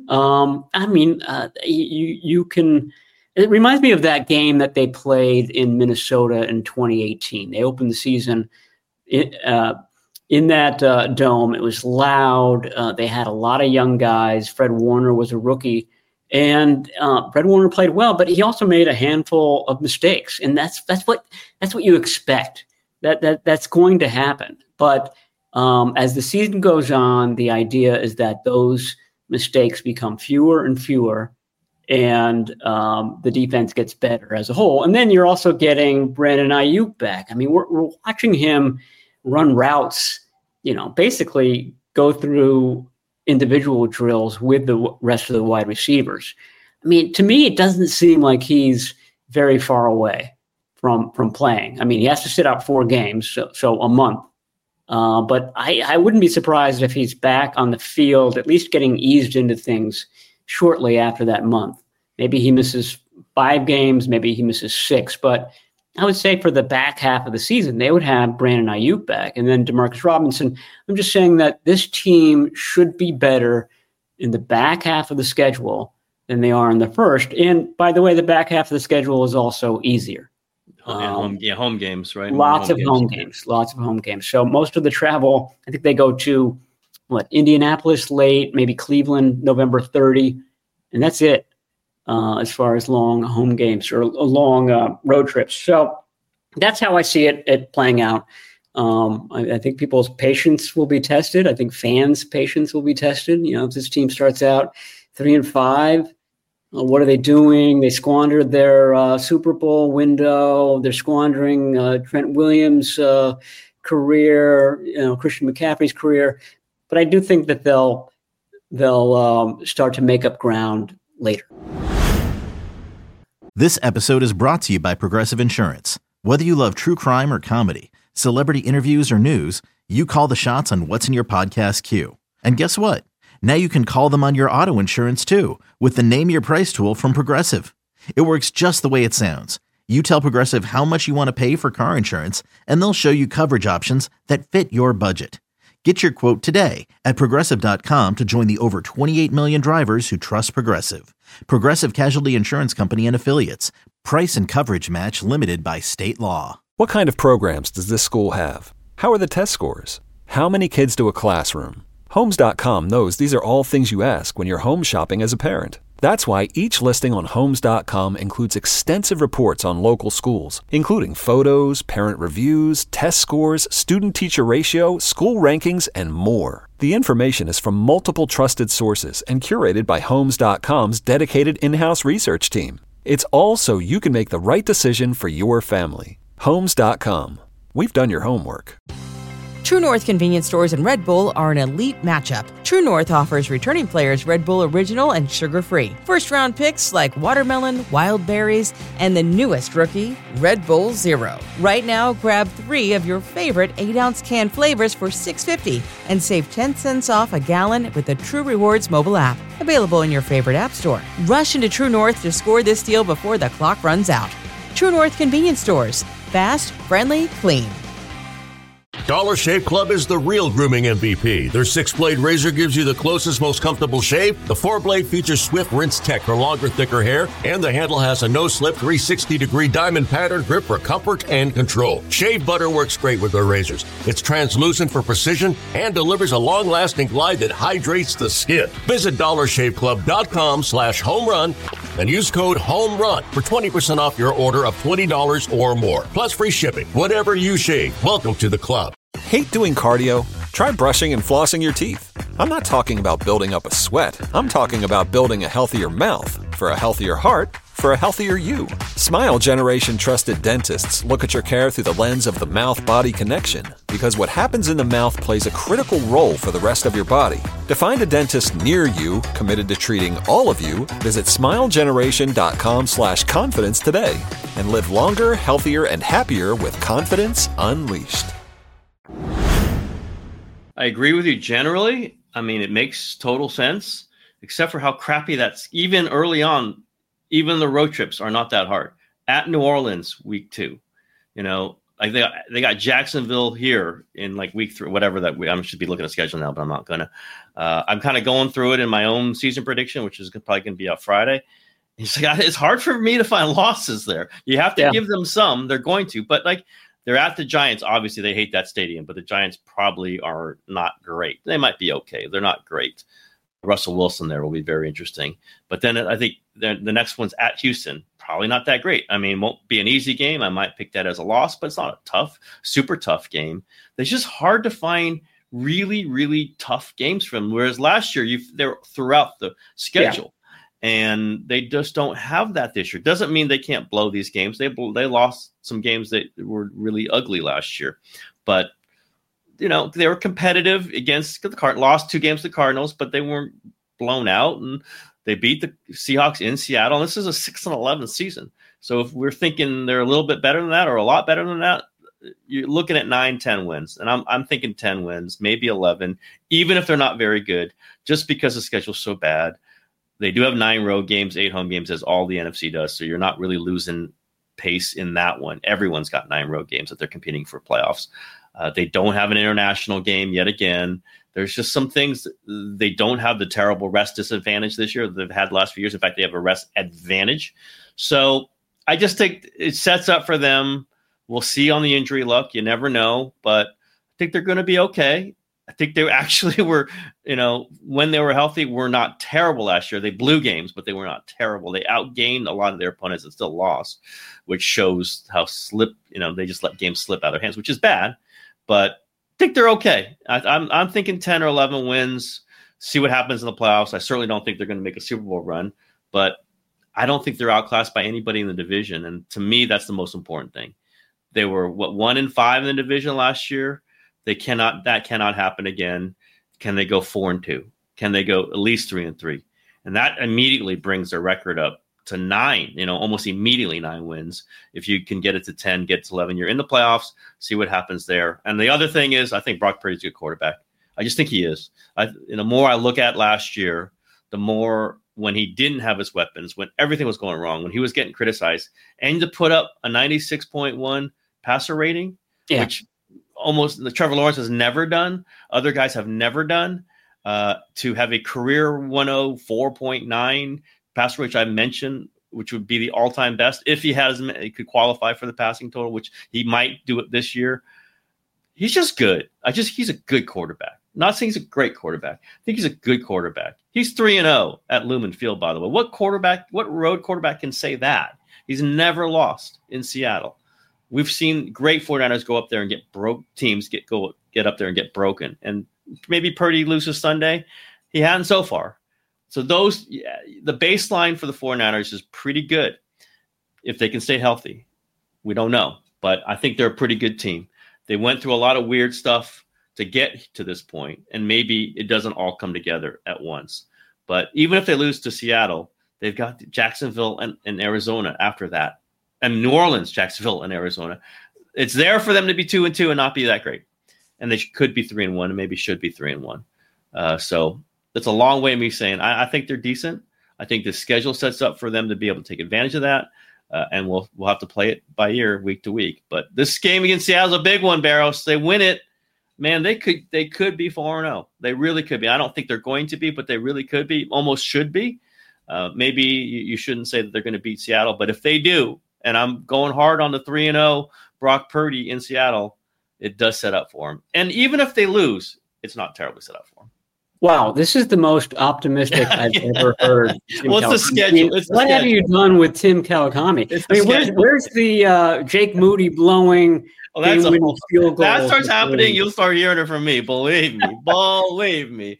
you can. It reminds me of that game that they played in Minnesota in 2018. They opened the season in that dome. It was loud. They had a lot of young guys. Fred Warner was a rookie. And Fred Warner played well, but he also made a handful of mistakes, and that's what you expect. That's going to happen. But as the season goes on, the idea is that those mistakes become fewer and fewer, and the defense gets better as a whole. And then you're also getting Brandon Ayuk back. I mean, we're watching him run routes, basically go through individual drills with the rest of the wide receivers. I mean, to me, it doesn't seem like he's very far away from playing. I mean, he has to sit out 4 games, so a month. But I wouldn't be surprised if he's back on the field, at least getting eased into things shortly after that month. Maybe he misses 5 games, maybe he misses 6. But I would say for the back half of the season, they would have Brandon Ayuk back and then Demarcus Robinson. I'm just saying that this team should be better in the back half of the schedule than they are in the first. And by the way, the back half of the schedule is also easier. Home games, right? Lots of home games. So most of the travel, I think they go to Indianapolis late, maybe Cleveland, November 30. And that's it. As far as long home games or long road trips. So that's how I see it playing out. I think people's patience will be tested. I think fans' patience will be tested. If this team starts out 3-5, what are they doing? They squandered their Super Bowl window. They're squandering Trent Williams' career, Christian McCaffrey's career. But I do think that they'll start to make up ground later. This episode is brought to you by Progressive Insurance. Whether you love true crime or comedy, celebrity interviews or news, you call the shots on what's in your podcast queue. And guess what? Now you can call them on your auto insurance too with the Name Your Price tool from Progressive. It works just the way it sounds. You tell Progressive how much you want to pay for car insurance, and they'll show you coverage options that fit your budget. Get your quote today at Progressive.com to join the over 28 million drivers who trust Progressive. Progressive Casualty Insurance Company and Affiliates. Price and coverage match limited by state law. What kind of programs does this school have? How are the test scores? How many kids do a classroom? Homes.com knows these are all things you ask when you're home shopping as a parent. That's why each listing on Homes.com includes extensive reports on local schools, including photos, parent reviews, test scores, student-teacher ratio, school rankings, and more. The information is from multiple trusted sources and curated by Homes.com's dedicated in-house research team. It's all so you can make the right decision for your family. Homes.com. We've done your homework. True North convenience stores and Red Bull are an elite matchup. True North offers returning players Red Bull Original and sugar-free. First-round picks like watermelon, wild berries, and the newest rookie, Red Bull Zero. Right now, grab 3 of your favorite 8-ounce can flavors for $6.50 and save 10 cents off a gallon with the True Rewards mobile app. Available in your favorite app store. Rush into True North to score this deal before the clock runs out. True North convenience stores. Fast, friendly, clean. Dollar Shave Club is the real grooming MVP. Their 6-blade razor gives you the closest, most comfortable shave. The 4-blade features swift rinse tech for longer, thicker hair. And the handle has a no-slip 360-degree diamond pattern grip for comfort and control. Shave butter works great with their razors. It's translucent for precision and delivers a long-lasting glide that hydrates the skin. Visit DollarShaveClub.com/homerun and use code HOMERUN for 20% off your order of $20 or more. Plus free shipping. Whatever you shave, welcome to the club. Hate doing cardio? Try brushing and flossing your teeth. I'm not talking about building up a sweat. I'm talking about building a healthier mouth for a healthier heart for a healthier you. Smile Generation trusted dentists look at your care through the lens of the mouth-body connection, because what happens in the mouth plays a critical role for the rest of your body. To find a dentist near you committed to treating all of you, visit smilegeneration.com/confidence today and live longer, healthier, and happier with confidence unleashed. I agree with you generally. I mean, it makes total sense, except for how crappy that's even early on. Even the road trips are not that hard. At New Orleans, week 2, like they got Jacksonville here in like week 3, whatever that I should be looking at the schedule now, but I'm not gonna. I'm kind of going through it in my own season prediction, which is probably going to be out Friday. It's hard for me to find losses there. You have to give them some. They're going to, but like they're at the Giants. Obviously, they hate that stadium, but the Giants probably are not great. They might be okay. They're not great. Russell Wilson there will be very interesting. But then I think the next one's at Houston. Probably not that great. I mean, won't be an easy game. I might pick that as a loss, but it's not a super tough game. It's just hard to find really, really tough games for them. Whereas last year, they're throughout the schedule. Yeah. And they just don't have that this year. Doesn't mean they can't blow these games. They lost some games that were really ugly last year. But they were competitive against the Cardinals, lost 2 games to the Cardinals, but they weren't blown out, and they beat the Seahawks in Seattle. And this is a 6-11 season. So if we're thinking they're a little bit better than that or a lot better than that, you're looking at 9-10 wins. And I'm thinking 10 wins, maybe 11, even if they're not very good, just because the schedule's so bad. They do have 9 road games, 8 home games, as all the NFC does. So you're not really losing pace in that one. Everyone's got 9 road games that they're competing for playoffs. They don't have an international game yet again. There's just some things. They don't have the terrible rest disadvantage this year that they've had the last few years. In fact, they have a rest advantage. So I just think it sets up for them. We'll see on the injury luck. You never know, but I think they're going to be okay. I think they actually were, when they were healthy, were not terrible last year. They blew games, but they were not terrible. They outgained a lot of their opponents and still lost, which shows how they just let games slip out of their hands, which is bad. But I think they're okay. I'm thinking 10 or 11 wins, see what happens in the playoffs. I certainly don't think they're going to make a Super Bowl run, but I don't think they're outclassed by anybody in the division. And to me, that's the most important thing. They were 1-5 in the division last year. That cannot happen again. Can they go 4-2? Can they go at least 3-3? And that immediately brings their record up to 9, almost immediately 9 wins. If you can get it to 10, get to 11, you're in the playoffs, see what happens there. And the other thing is, I think Brock Purdy's a good quarterback. I just think he is. The more I look at last year, the more when he didn't have his weapons, when everything was going wrong, when he was getting criticized, and to put up a 96.1 passer rating, which almost Trevor Lawrence has never done, other guys have never done, to have a career 104.9 passer, which I mentioned, which would be the all-time best if he could qualify for the passing total, which he might do it this year. He's just good. He's a good quarterback. Not saying he's a great quarterback. I think he's a good quarterback. He's 3-0 at Lumen Field, by the way. What road quarterback can say that? He's never lost in Seattle. We've seen great 49ers go up there and get broke. Teams get up there and get broken. And maybe Purdy loses Sunday. He hasn't so far. So the baseline for the 49ers is pretty good if they can stay healthy. We don't know, but I think they're a pretty good team. They went through a lot of weird stuff to get to this point, and maybe it doesn't all come together at once. But even if they lose to Seattle, they've got Jacksonville and Arizona after that, and New Orleans, Jacksonville, and Arizona. It's there for them to be 2-2 and not be that great, and they could be 3-1 and maybe should be 3-1. So that's a long way of me saying I think they're decent. I think the schedule sets up for them to be able to take advantage of that, and we'll have to play it by ear, week to week. But this game against Seattle is a big one, Barros. They win it, man. They could be 4-0. They really could be. I don't think they're going to be, but they really could be. Almost should be. Maybe you shouldn't say that they're going to beat Seattle, but if they do, and I'm going hard on the 3-0 Brock Purdy in Seattle, it does set up for them. And even if they lose, it's not terribly set up for them. Wow, this is the most optimistic I've ever heard. What's the schedule? What have you done with Tim Kawakami? Where's the Jake Moody blowing field goal? That starts happening, you'll start hearing it from me. Believe me.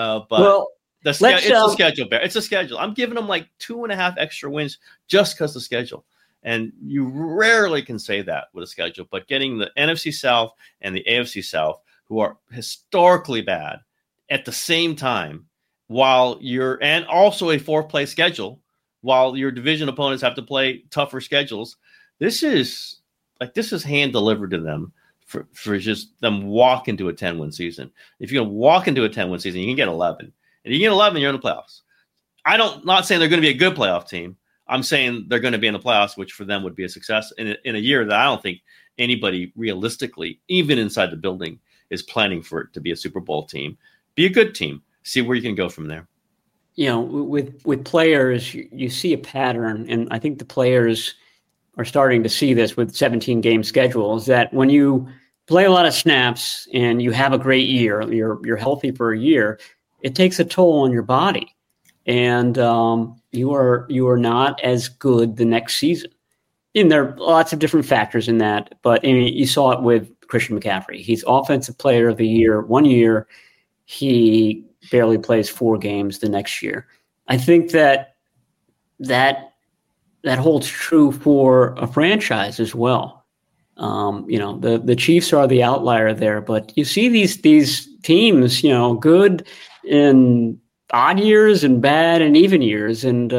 It's the schedule, Bear. It's a schedule. I'm giving them like 2.5 extra wins just because of the schedule. And you rarely can say that with a schedule, but getting the NFC South and the AFC South, who are historically bad, at the same time, and also a 4th-place schedule, while your division opponents have to play tougher schedules, this is hand delivered to them for just them walk into a 10-win season. If you're going to walk into a 10-win season, you can get 11. And you get 11, you're in the playoffs. Not saying they're going to be a good playoff team. I'm saying they're going to be in the playoffs, which for them would be a success in a year that I don't think anybody realistically, even inside the building, is planning for it to be a Super Bowl team. Be a good team. See where you can go from there. With players, you see a pattern, and I think the players are starting to see this with 17-game schedules, that when you play a lot of snaps and you have a great year, you're healthy for a year, it takes a toll on your body. And you are not as good the next season. And there are lots of different factors in that, but you saw it with Christian McCaffrey. He's Offensive Player of the Year 1 year. He barely plays 4 games the next year. I think that holds true for a franchise as well. The Chiefs are the outlier there, but you see these teams, good in odd years and bad and even years. And,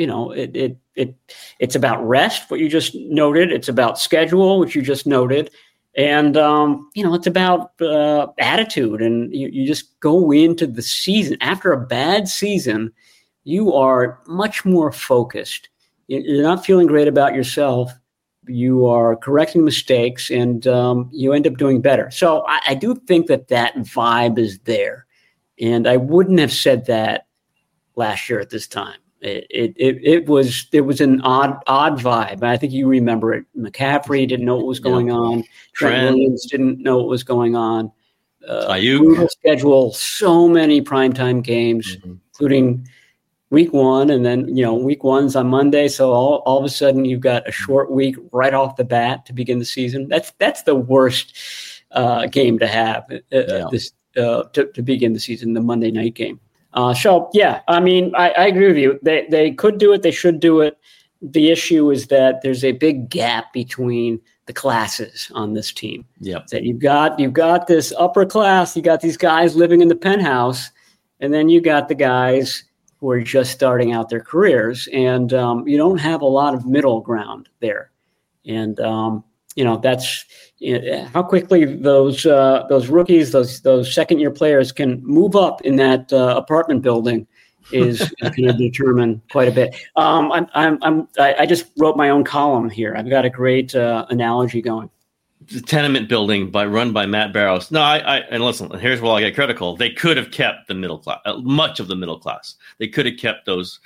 it's about rest, what you just noted. It's about schedule, which you just noted. And, it's about attitude. And you just go into the season. After a bad season, you are much more focused. You're not feeling great about yourself. You are correcting mistakes, and you end up doing better. So I do think that vibe is there. And I wouldn't have said that last year at this time. It was an odd vibe. I think you remember it. McCaffrey didn't know what was going on. Trent Williams didn't know what was going on. Brutal schedule, so many primetime games, including week 1, and then week 1's on Monday. So all of a sudden you've got a short week right off the bat to begin the season. That's the worst game to have to begin the season, the Monday night game. I agree with you. They could do it. They should do it. The issue is that there's a big gap between the classes on this team. Yep. That you've got this upper class. You got these guys living in the penthouse, and then you got the guys who are just starting out their careers, and you don't have a lot of middle ground there. And that's how quickly those rookies, those second-year players can move up in that apartment building is going to determine quite a bit. I just wrote my own column here. I've got a great analogy going. The tenement building run by Matt Barrows. No, and listen, here's where I get critical. They could have kept the middle class, much of the middle class. They could have kept those,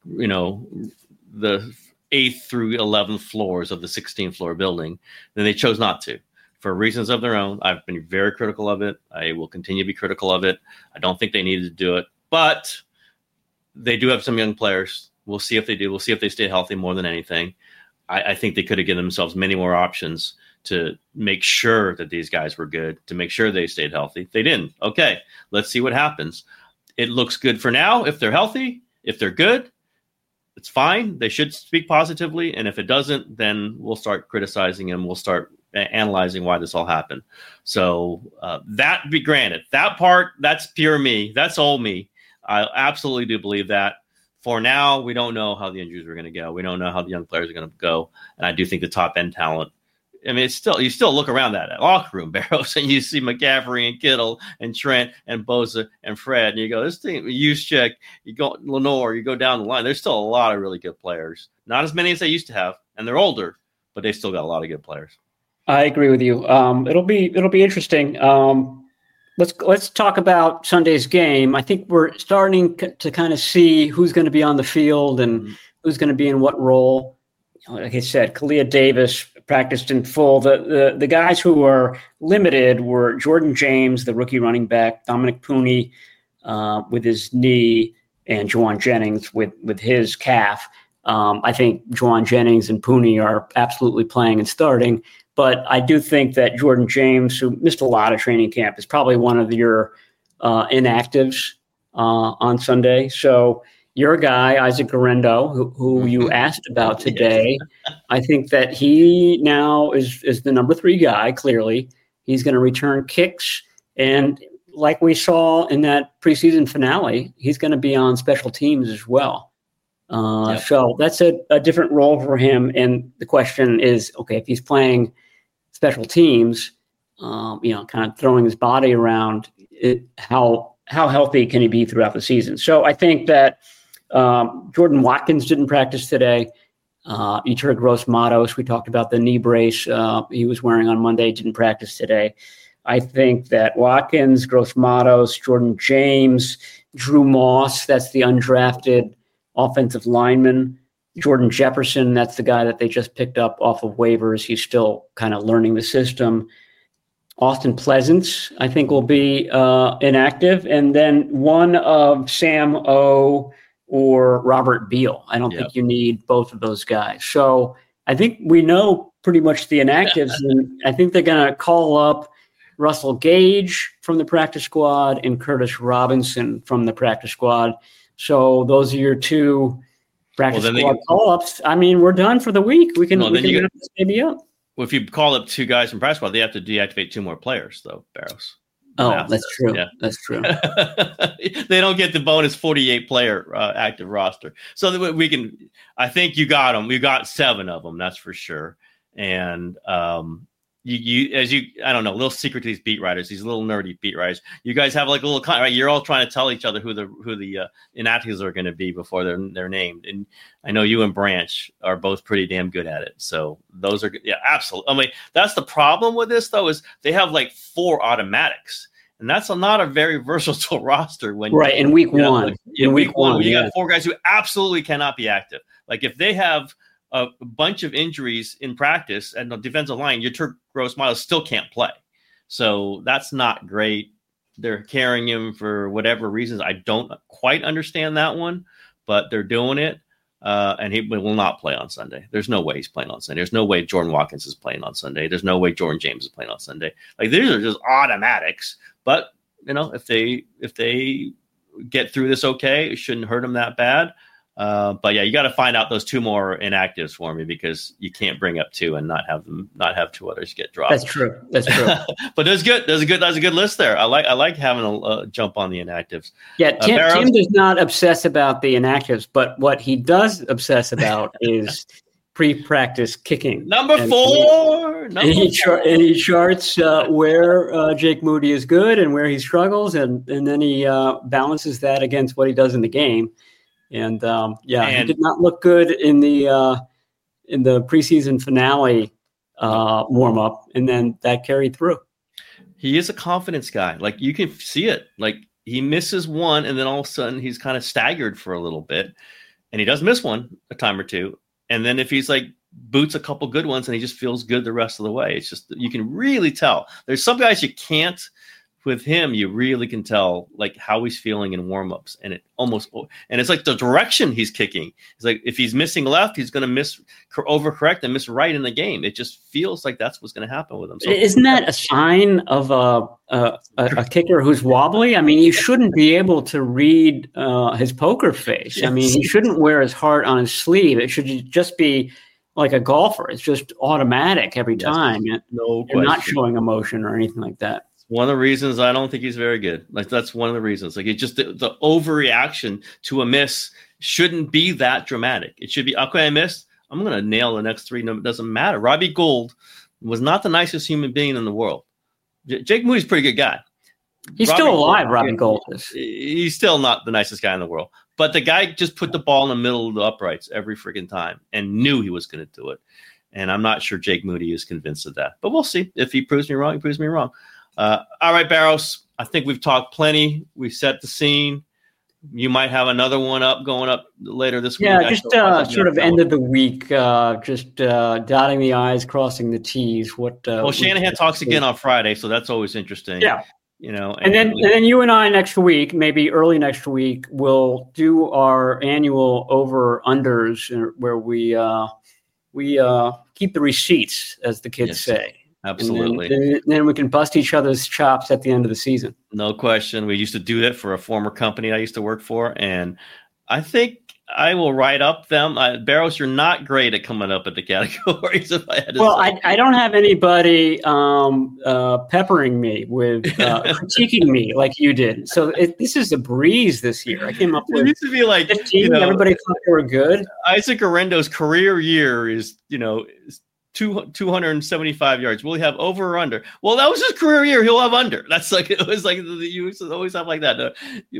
the 8th through 11th floors of the 16th floor building. Then they chose not to for reasons of their own. I've been very critical of it. I will continue to be critical of it. I don't think they needed to do it, but they do have some young players. We'll see if they do. We'll see if they stay healthy more than anything. I think they could have given themselves many more options to make sure that these guys were good, to make sure they stayed healthy. They didn't. Okay, let's see what happens. It looks good for now. If they're healthy, if they're good, it's fine. They should speak positively. And if it doesn't, then we'll start criticizing them. We'll start analyzing why this all happened. So that be granted. That part, that's pure me. That's all me. I absolutely do believe that. For now, we don't know how the injuries are going to go. We don't know how the young players are going to go. And I do think the top end talent, you still look around that locker room, Barrows, and you see McCaffrey and Kittle and Trent and Bosa and Fred, and you go, this team, Juszczyk, you go Lenore, you go down the line. There's still a lot of really good players. Not as many as they used to have, and they're older, but they still got a lot of good players. I agree with you. It'll be interesting. Let's talk about Sunday's game. I think we're starting to kind of see who's going to be on the field and who's going to be in what role. Like I said, Kalia Davis practiced in full. The guys who are limited were Jordan James, the rookie running back, Dominic Pooney with his knee, and Juwan Jennings with his calf. I think Juwan Jennings and Pooney are absolutely playing and starting. But I do think that Jordan James, who missed a lot of training camp, is probably one of your inactives on Sunday. So your guy, Isaac Guerrero, who you asked about today, I think that he now is the number 3 guy, clearly. He's going to return kicks. And like we saw in that preseason finale, he's going to be on special teams as well. So that's a different role for him. And the question is, okay, if he's playing special teams, kind of throwing his body around, how healthy can he be throughout the season? So I think that Jordan Watkins didn't practice today. Yetur Gross-Matos, we talked about the knee brace he was wearing on Monday, didn't practice today. I think that Watkins, Gross-Matos, Jordan James, Drew Moss, that's the undrafted offensive lineman. Jordan Jefferson, that's the guy that they just picked up off of waivers. He's still kind of learning the system. Austin Pleasance, I think, will be inactive. And then one of Sam O or Robert Beal. I don't think you need both of those guys. So I think we know pretty much the inactives. And I think they're going to call up Russell Gage from the practice squad and Curtis Robinson from the practice squad. So those are your 2 practice squad call-ups. I mean, we're done for the week. We can wrap this baby up. Well, if you call up 2 guys from practice squad, they have to deactivate 2 more players, though, Barrows. Oh, that's true. Yeah. That's true. They don't get the bonus 48-player active roster. So we can – I think you got them. We got 7 of them, that's for sure. And I don't know, a little secret to these beat writers, these little nerdy beat writers. You guys have like a little, right? You're all trying to tell each other who the inactives are going to be before they're named. And I know you and Branch are both pretty damn good at it. So those are, absolutely. I mean, that's the problem with this though, is they have like 4 automatics. And that's not a very versatile roster. In week one. In week one, you got 4 guys who absolutely cannot be active. Like if they have a bunch of injuries in practice and the defensive line, Yetur Gross-Matos still can't play. So that's not great. They're carrying him for whatever reasons. I don't quite understand that one, but they're doing it. And he will not play on Sunday. There's no way he's playing on Sunday. There's no way Jordan Watkins is playing on Sunday. There's no way Jordan James is playing on Sunday. Like these are just automatics. But if they get through this okay, it shouldn't hurt them that bad. But you got to find out those 2 more inactives for me, because you can't bring up 2 and not have 2 others get dropped. That's true. But that's good. That's a good list there. I like having a jump on the inactives. Yeah, Tim does not obsess about the inactives, but what he does obsess about is pre-practice kicking. Number 4. He charts where Jake Moody is good and where he struggles, and then he balances that against what he does in the game. And he did not look good in the preseason finale warm up, and then that carried through. He is a confidence guy. Like you can see it. Like he misses one, and then all of a sudden he's kind of staggered for a little bit, and he does miss one a time or two. And then if he's like boots a couple good ones, and he just feels good the rest of the way. It's just you can really tell. There's some guys you can't. With him, you really can tell like how he's feeling in warmups, and it's like the direction he's kicking. It's like if he's missing left, he's going to overcorrect and miss right in the game. It just feels like that's what's going to happen with him. So, isn't that a sign of a kicker who's wobbly? I mean, you shouldn't be able to read his poker face. Yes. I mean, he shouldn't wear his heart on his sleeve. It should just be like a golfer. It's just automatic every time. No question. And not showing emotion or anything like that. One of the reasons I don't think he's very good. Like that's one of the reasons. Like it just the overreaction to a miss shouldn't be that dramatic. It should be, okay, I missed. I'm going to nail the next 3. No, it doesn't matter. Robbie Gould was not the nicest human being in the world. Jake Moody's a pretty good guy. He's still alive, Robbie Gould is. He's still not the nicest guy in the world. But the guy just put the ball in the middle of the uprights every freaking time and knew he was going to do it. And I'm not sure Jake Moody is convinced of that. But we'll see. If he proves me wrong, he proves me wrong. All right, Barrows, I think we've talked plenty. We set the scene. You might have another one going up later this week. Yeah, just sort of end of the week, just dotting the I's, crossing the T's. Well, Shanahan talks again on Friday, so that's always interesting. Yeah. And then you and I next week, maybe early next week, will do our annual over-unders where we keep the receipts, as the kids say. Absolutely. And then we can bust each other's chops at the end of the season. No question. We used to do that for a former company I used to work for, and I think I will write up them. Barrows, you're not great at coming up with the categories. If I had to say. I don't have anybody peppering me with critiquing me like you did. So this is a breeze this year. I came up with it used to be like 15. Everybody thought they were good. Isaac Arendo's career year is 275 yards. Will he have over or under? Well, that was his career year. He'll have under. That's like it was like you always have like that.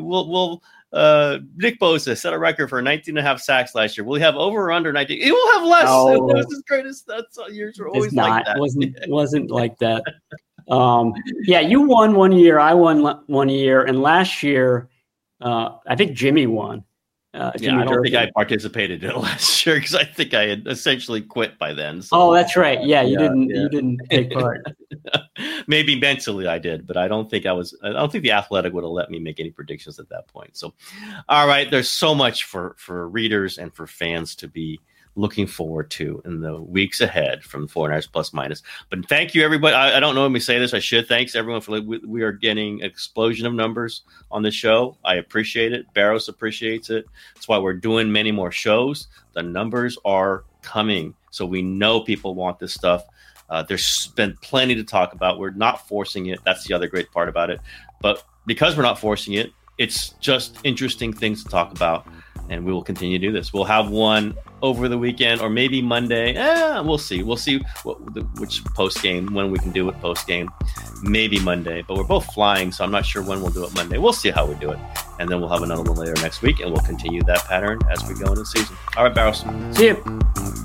Nick Bosa set a record for 19.5 sacks last year. Will he have over or under 19? He will have less. It was his greatest. That's years were always like that. Wasn't like that. You won 1 year. I won 1 year, and last year, I think Jimmy won. I don't think I participated in it last year because I think I had essentially quit by then. So. Oh, that's right. Yeah, you didn't take part. Maybe mentally I did, but I don't think the Athletic would have let me make any predictions at that point. So, all right, there's so much for readers and for fans to be looking forward to in the weeks ahead from 49ers Plus Minus. But thank you, everybody. I don't know when we say this. I should. Thanks, everyone. We are getting an explosion of numbers on the show. I appreciate it. Barrows appreciates it. That's why we're doing many more shows. The numbers are coming. So we know people want this stuff. There's been plenty to talk about. We're not forcing it. That's the other great part about it. But because we're not forcing it, it's just interesting things to talk about. And we will continue to do this. We'll have one over the weekend or maybe Monday. We'll see. We'll see which post game, when we can do it post game. Maybe Monday, but we're both flying, so I'm not sure when we'll do it Monday. We'll see how we do it. And then we'll have another one later next week, and we'll continue that pattern as we go into the season. All right, Barrows. See you.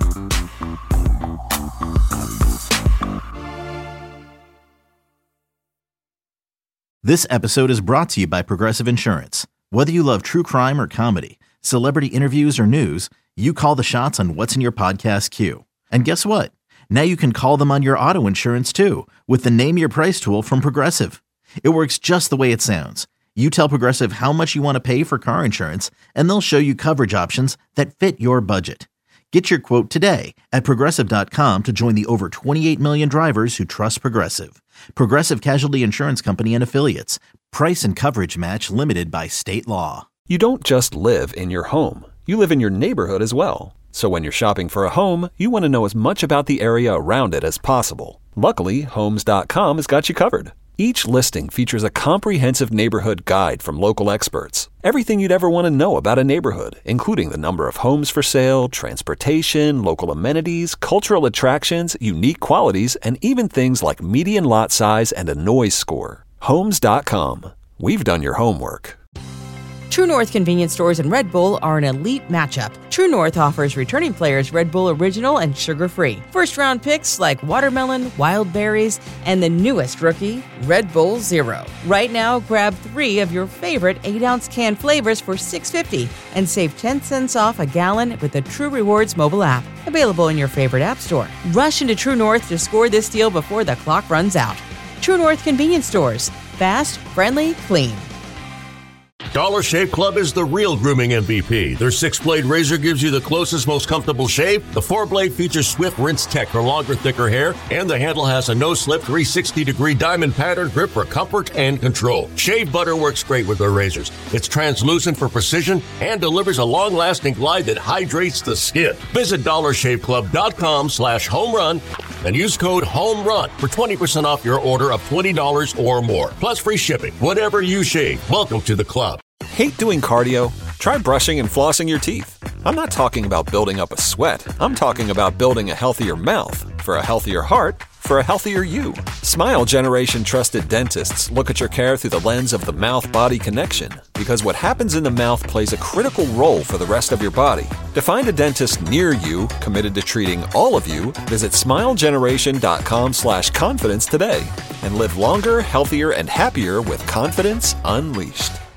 This episode is brought to you by Progressive Insurance. Whether you love true crime or comedy, celebrity interviews or news, you call the shots on what's in your podcast queue. And guess what? Now you can call them on your auto insurance too with the Name Your Price tool from Progressive. It works just the way it sounds. You tell Progressive how much you want to pay for car insurance, and they'll show you coverage options that fit your budget. Get your quote today at Progressive.com to join the over 28 million drivers who trust Progressive. Progressive Casualty Insurance Company and Affiliates. Price and coverage match limited by state law. You don't just live in your home. You live in your neighborhood as well. So when you're shopping for a home, you want to know as much about the area around it as possible. Luckily, Homes.com has got you covered. Each listing features a comprehensive neighborhood guide from local experts. Everything you'd ever want to know about a neighborhood, including the number of homes for sale, transportation, local amenities, cultural attractions, unique qualities, and even things like median lot size and a noise score. Homes.com. We've done your homework. True North convenience stores and Red Bull are an elite matchup. True North offers returning players Red Bull Original and sugar-free. First-round picks like watermelon, wild berries, and the newest rookie, Red Bull Zero. Right now, grab 3 of your favorite 8-ounce can flavors for $6.50 and save 10 cents off a gallon with the True Rewards mobile app. Available in your favorite app store. Rush into True North to score this deal before the clock runs out. True North convenience stores. Fast, friendly, clean. Dollar Shave Club is the real grooming MVP. Their 6-blade razor gives you the closest, most comfortable shave. The 4-blade features Swift Rinse Tech for longer, thicker hair. And the handle has a no-slip 360-degree diamond pattern grip for comfort and control. Shave butter works great with their razors. It's translucent for precision and delivers a long-lasting glide that hydrates the skin. Visit DollarShaveClub.com/homerun and use code HOMERUN for 20% off your order of $20 or more. Plus free shipping. Whatever you shave, welcome to the club. Hate doing cardio? Try brushing and flossing your teeth. I'm not talking about building up a sweat. I'm talking about building a healthier mouth for a healthier heart for a healthier you. Smile Generation trusted dentists look at your care through the lens of the mouth-body connection because what happens in the mouth plays a critical role for the rest of your body. To find a dentist near you committed to treating all of you, visit smilegeneration.com/confidence today and live longer, healthier, and happier with confidence unleashed.